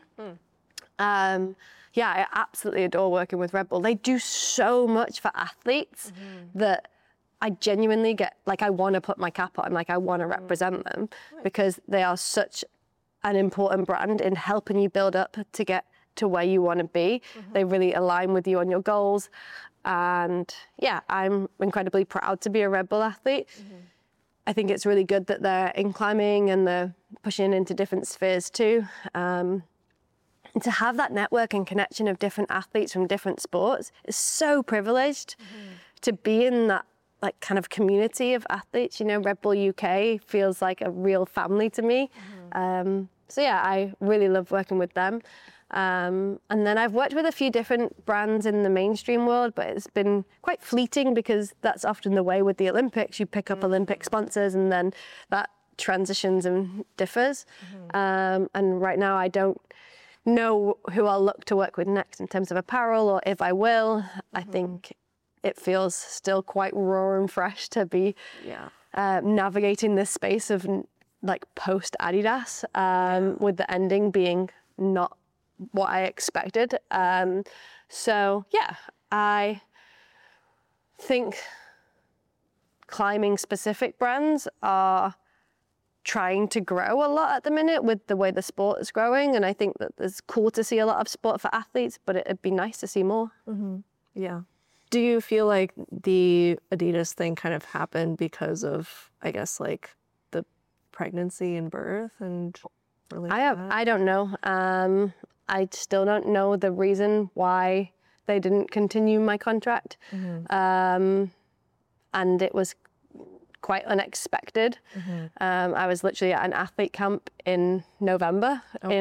Yeah, I absolutely adore working with Red Bull. They do so much for athletes that I genuinely get, like, I want to put my cap on, like I want to represent them because they are such an important brand in helping you build up to get to where you want to be. They really align with you on your goals. And yeah, I'm incredibly proud to be a Red Bull athlete. I think it's really good that they're in climbing and they're pushing into different spheres too. And to have that network and connection of different athletes from different sports is so privileged to be in that like kind of community of athletes. You know, Red Bull UK feels like a real family to me. So yeah, I really love working with them. And then I've worked with a few different brands in the mainstream world, but it's been quite fleeting because that's often the way with the Olympics. You pick up Olympic sponsors and then that transitions and differs. And right now I don't know who I'll look to work with next in terms of apparel, or if I will. I think it feels still quite raw and fresh to be navigating this space of like post Adidas, with the ending being not what I expected. So yeah, I think climbing specific brands are trying to grow a lot at the minute with the way the sport is growing. And I think that it's cool to see a lot of sport for athletes, but it'd be nice to see more. Yeah. Do you feel like the Adidas thing kind of happened because of, I guess, like the pregnancy and birth and I don't know. I still don't know the reason why they didn't continue my contract. And it was quite unexpected. I was literally at an athlete camp in November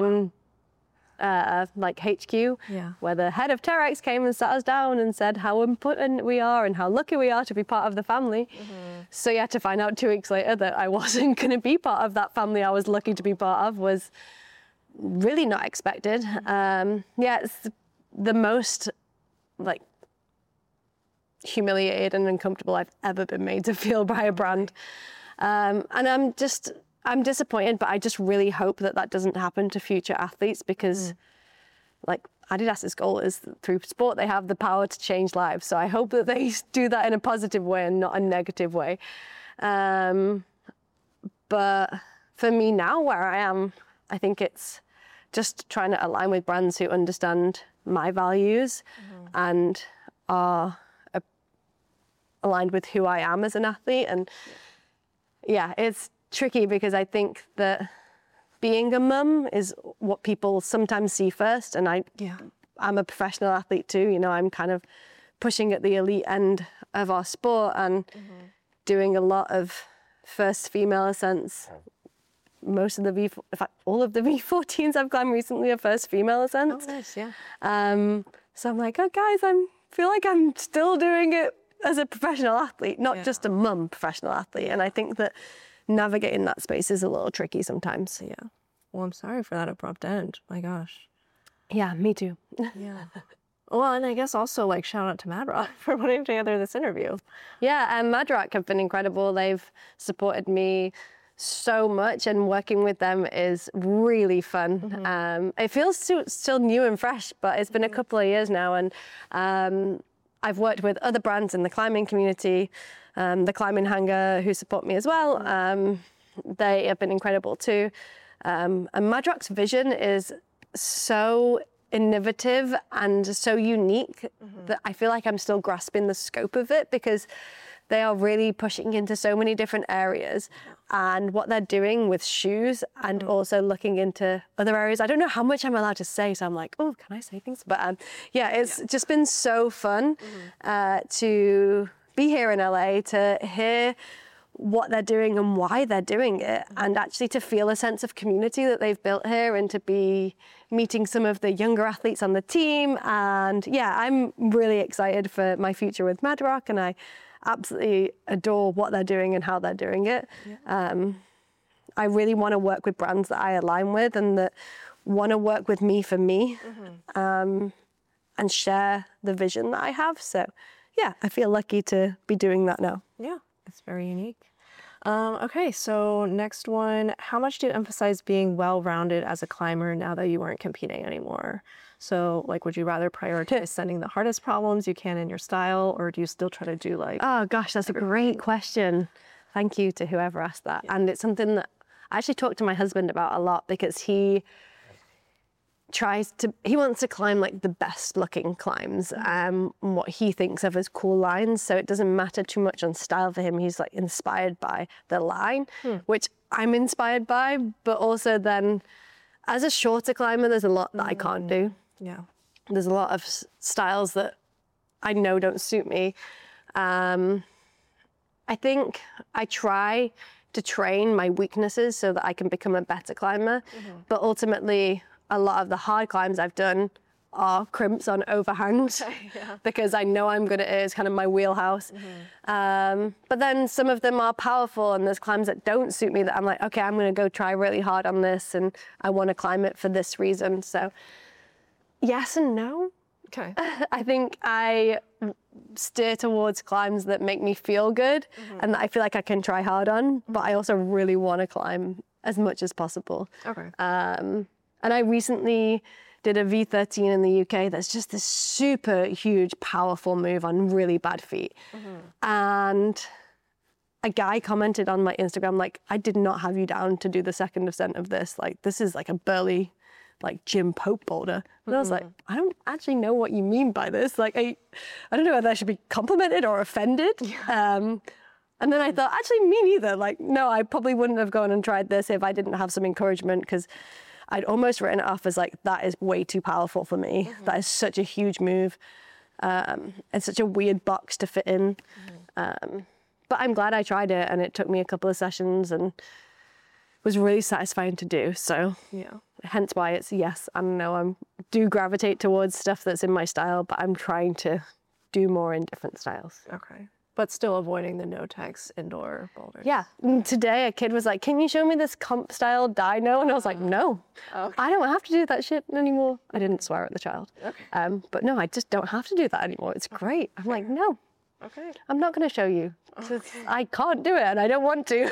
like HQ, where the head of Terex came and sat us down and said how important we are and how lucky we are to be part of the family. So yeah, to find out 2 weeks later that I wasn't going to be part of that family I was lucky to be part of was really not expected. Yeah, it's the most like humiliated and uncomfortable I've ever been made to feel by a brand. And I'm disappointed, but I just really hope that that doesn't happen to future athletes because like Adidas's goal is through sport, they have the power to change lives. So I hope that they do that in a positive way and not a negative way. But for me now, where I am, I think it's just trying to align with brands who understand my values and are aligned with who I am as an athlete. And yeah, it's tricky because I think that being a mum is what people sometimes see first. And I'm a professional athlete too. You know, I'm kind of pushing at the elite end of our sport and doing a lot of first female ascents. Most of the in fact, all of the V14s I've climbed recently are first female ascents. Oh, nice, yeah. So I'm like, oh guys, feel like I'm still doing it as a professional athlete, not just a mum professional athlete. And I think that navigating that space is a little tricky sometimes. Yeah. Well, I'm sorry for that abrupt end. My gosh. Yeah, me too. Yeah. Well, and I guess also like shout out to Mad Rock for putting together this interview. Yeah, and Mad Rock have been incredible. They've supported me so much, and working with them is really fun. It feels still new and fresh, but it's been a couple of years now, and I've worked with other brands in the climbing community, the Climbing Hangar, who support me as well. They have been incredible too. And Mad Rock's vision is so innovative and so unique that I feel like I'm still grasping the scope of it, because they are really pushing into so many different areas and what they're doing with shoes and also looking into other areas. I don't know how much I'm allowed to say, so I'm like, oh, can I say things? But it's just been so fun to be here in LA, to hear what they're doing and why they're doing it, and actually to feel a sense of community that they've built here, and to be meeting some of the younger athletes on the team. And yeah, I'm really excited for my future with Mad Rock, and I absolutely adore what they're doing and how they're doing it. I really want to work with brands that I align with and that want to work with me for me, and share the vision that I have. So yeah, I feel lucky to be doing that now. Yeah, it's very unique. Okay, so next one, how much do you emphasize being well-rounded as a climber now that you aren't competing anymore? So like, would you rather prioritize sending the hardest problems you can in your style, or do you still try to do like... Oh gosh, that's a great question. Thank you to whoever asked that. And it's something that I actually talk to my husband about a lot, because he wants to climb like the best looking climbs, what he thinks of as cool lines. So it doesn't matter too much on style for him. He's like inspired by the line, which I'm inspired by, but also then as a shorter climber, there's a lot that I can't do. Yeah. There's a lot of styles that I know don't suit me. I think I try to train my weaknesses so that I can become a better climber, but ultimately a lot of the hard climbs I've done are crimps on overhangs because I know I'm good at it. It's kind of my wheelhouse. But then some of them are powerful, and there's climbs that don't suit me that I'm like, okay, I'm going to go try really hard on this, and I want to climb it for this reason. So yes and no. Okay. I think I steer towards climbs that make me feel good and that I feel like I can try hard on, but I also really want to climb as much as possible. Okay. And I recently did a V13 in the UK that's just this super huge, powerful move on really bad feet. And a guy commented on my Instagram, like, I did not have you down to do the second ascent of this. Like, this is like a burly, like Jim Pope boulder. And I was like, I don't actually know what you mean by this. Like, I don't know whether I should be complimented or offended. And then I thought, actually, me neither. Like, no, I probably wouldn't have gone and tried this if I didn't have some encouragement, because I'd almost written it off as like, that is way too powerful for me. That is such a huge move. And such a weird box to fit in. But I'm glad I tried it, and it took me a couple of sessions and was really satisfying to do. So Yeah. hence why it's yes and no. I do gravitate towards stuff that's in my style, but I'm trying to do more in different styles. Okay. But still avoiding the no-tex indoor boulders. Yeah. And today a kid was like, can you show me this comp style dyno? And I was like, no, I don't have to do that shit anymore. I didn't swear at the child. Okay. But no, I just don't have to do that anymore. It's great. I'm like, no. Okay. I'm not going to show you. I can't do it and I don't want to.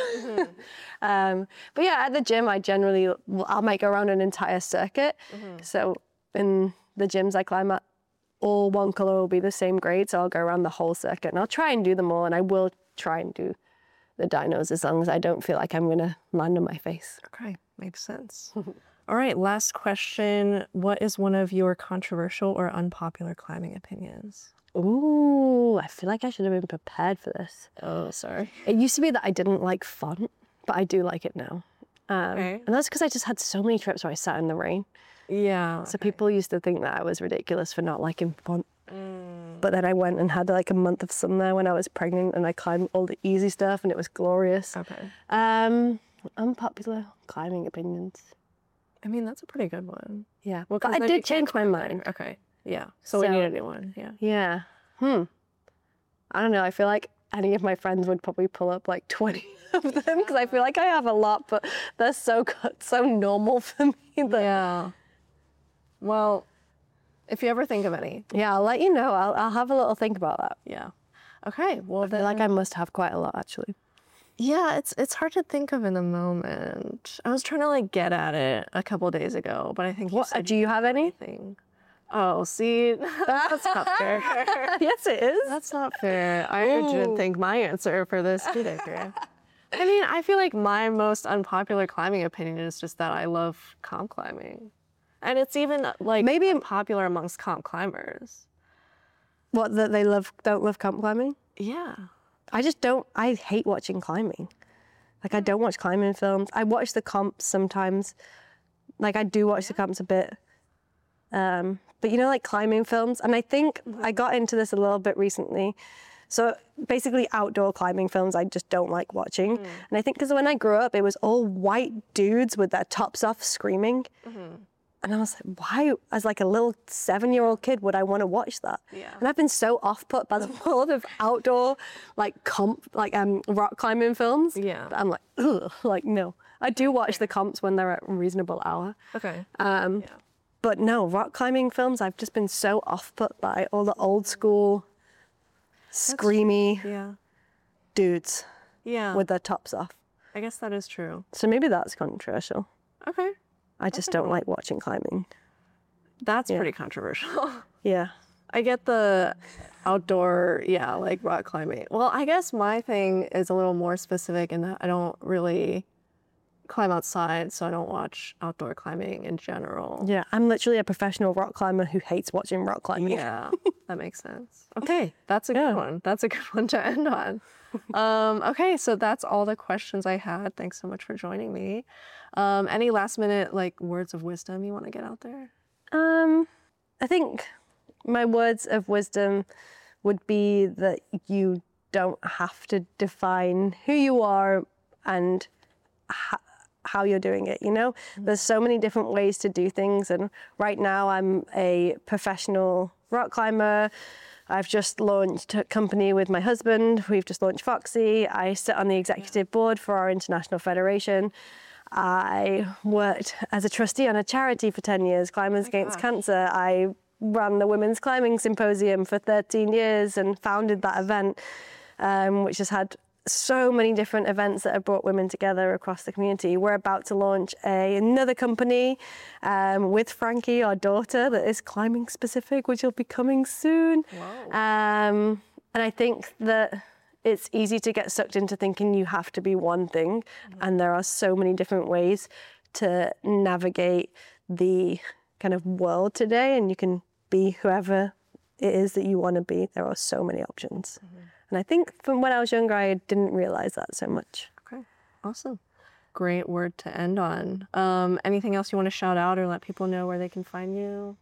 But yeah, at the gym, I'll make around an entire circuit. So in the gyms I climb at, all one color will be the same grade. So I'll go around the whole circuit and I'll try and do them all. And I will try and do the dynos as long as I don't feel like I'm going to land on my face. Okay, makes sense. All right, last question. What is one of your controversial or unpopular climbing opinions? Ooh, I feel like I should have been prepared for this. Oh, sorry. It used to be that I didn't like font, but I do like it now. Okay. And that's because I just had so many trips where I sat in the rain. Yeah. So people used to think that I was ridiculous for not liking font. But then I went and had like a month of sun there when I was pregnant and I climbed all the easy stuff and it was glorious. Okay. Unpopular climbing opinions. I mean, that's a pretty good one. Yeah. Well, But 'cause I then you did change my can't mind. Okay. Yeah. So we So- need a new one. Yeah. Yeah. I don't know. I feel like any of my friends would probably pull up like 20 of them because I feel like I have a lot, but they're so normal for me. Yeah. Well, if you ever think of any. Yeah, I'll let you know. I'll have a little think about that. Yeah. Okay. Well, I feel like I must have quite a lot actually. yeah, it's hard to think of in the moment. I was trying to like get at it a couple days ago, but I think you said Do you have any? anything. Oh, see, that's not fair. Yes, it is. That's not fair. I didn't think my answer for this either. I mean, I feel like my most unpopular climbing opinion is just that I love comp climbing. And it's even like Maybe- popular amongst comp climbers. What, that they don't love comp climbing? Yeah. I hate watching climbing. Like I don't watch climbing films. I watch the comps sometimes. Like I do watch the comps a bit. But you know, like climbing films, and I think I got into this a little bit recently. So basically outdoor climbing films I just don't like watching. And I think because when I grew up, it was all white dudes with their tops off screaming. And I was like, why, as like a little 7-year-old kid, would I want to watch that? Yeah. And I've been so off put by the world of outdoor, like rock climbing films. Yeah. That I'm like, ugh, like no. I do watch the comps when they're at a reasonable hour. Okay. But no, rock climbing films, I've just been so off put by all the old school, screamy Yeah. dudes Yeah. with their tops off. I guess that is true. So maybe that's controversial. Okay. I just don't like watching climbing. That's pretty controversial. Yeah. I get the outdoor, yeah, like rock climbing. Well, I guess my thing is a little more specific in that I don't really climb outside, so I don't watch outdoor climbing in general. Yeah, I'm literally a professional rock climber who hates watching rock climbing. Yeah, that makes sense. Okay, that's a good one. That's a good one to end on. Okay, so that's all the questions I had. Thanks so much for joining me. Any last minute like words of wisdom you want to get out there? I think my words of wisdom would be that you don't have to define who you are and how you're doing it, you know? There's so many different ways to do things, and right now I'm a professional rock climber. I've just launched a company with my husband. We've just launched Foxy. I sit on the executive board for our international federation. I worked as a trustee on a charity for 10 years, Climbers Against Cancer. I ran the Women's Climbing Symposium for 13 years and founded that event, which has had so many different events that have brought women together across the community. We're about to launch another company with Frankie, our daughter, that is climbing specific, which will be coming soon. Wow. And I think that it's easy to get sucked into thinking you have to be one thing, and there are so many different ways to navigate the kind of world today, and you can be whoever it is that you want to be. There are so many options. And I think from when I was younger, I didn't realize that so much. Okay, awesome. Great word to end on. Anything else you want to shout out or let people know where they can find you?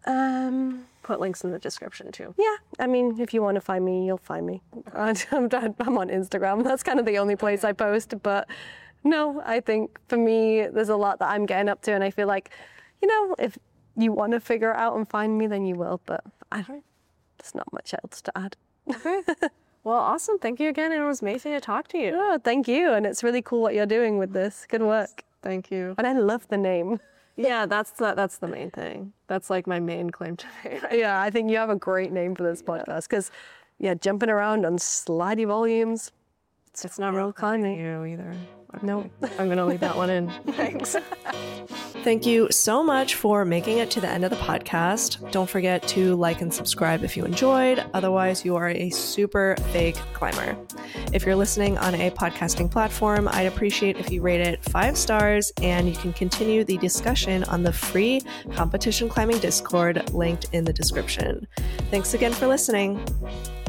Put links in the description too. Yeah, I mean, if you want to find me, you'll find me. I'm on Instagram. That's kind of the only place I post. But no, I think for me, there's a lot that I'm getting up to. And I feel like, you know, if you want to figure it out and find me, then you will. But there's not much else to add. Okay. Well, awesome. Thank you again. It was amazing to talk to you. Oh, thank you. And it's really cool what you're doing with this. Good work. Thank you. And I love the name. Yeah, that's the main thing. That's like my main claim to fame. Yeah, I think you have a great name for this podcast because jumping around on slidey volumes. It's not real climbing. You either. No. I'm going to leave that one in. Thanks. Thank you so much for making it to the end of the podcast. Don't forget to like and subscribe if you enjoyed. Otherwise, you are a super fake climber. If you're listening on a podcasting platform, I'd appreciate if you rate it 5 stars, and you can continue the discussion on the free competition climbing Discord linked in the description. Thanks again for listening.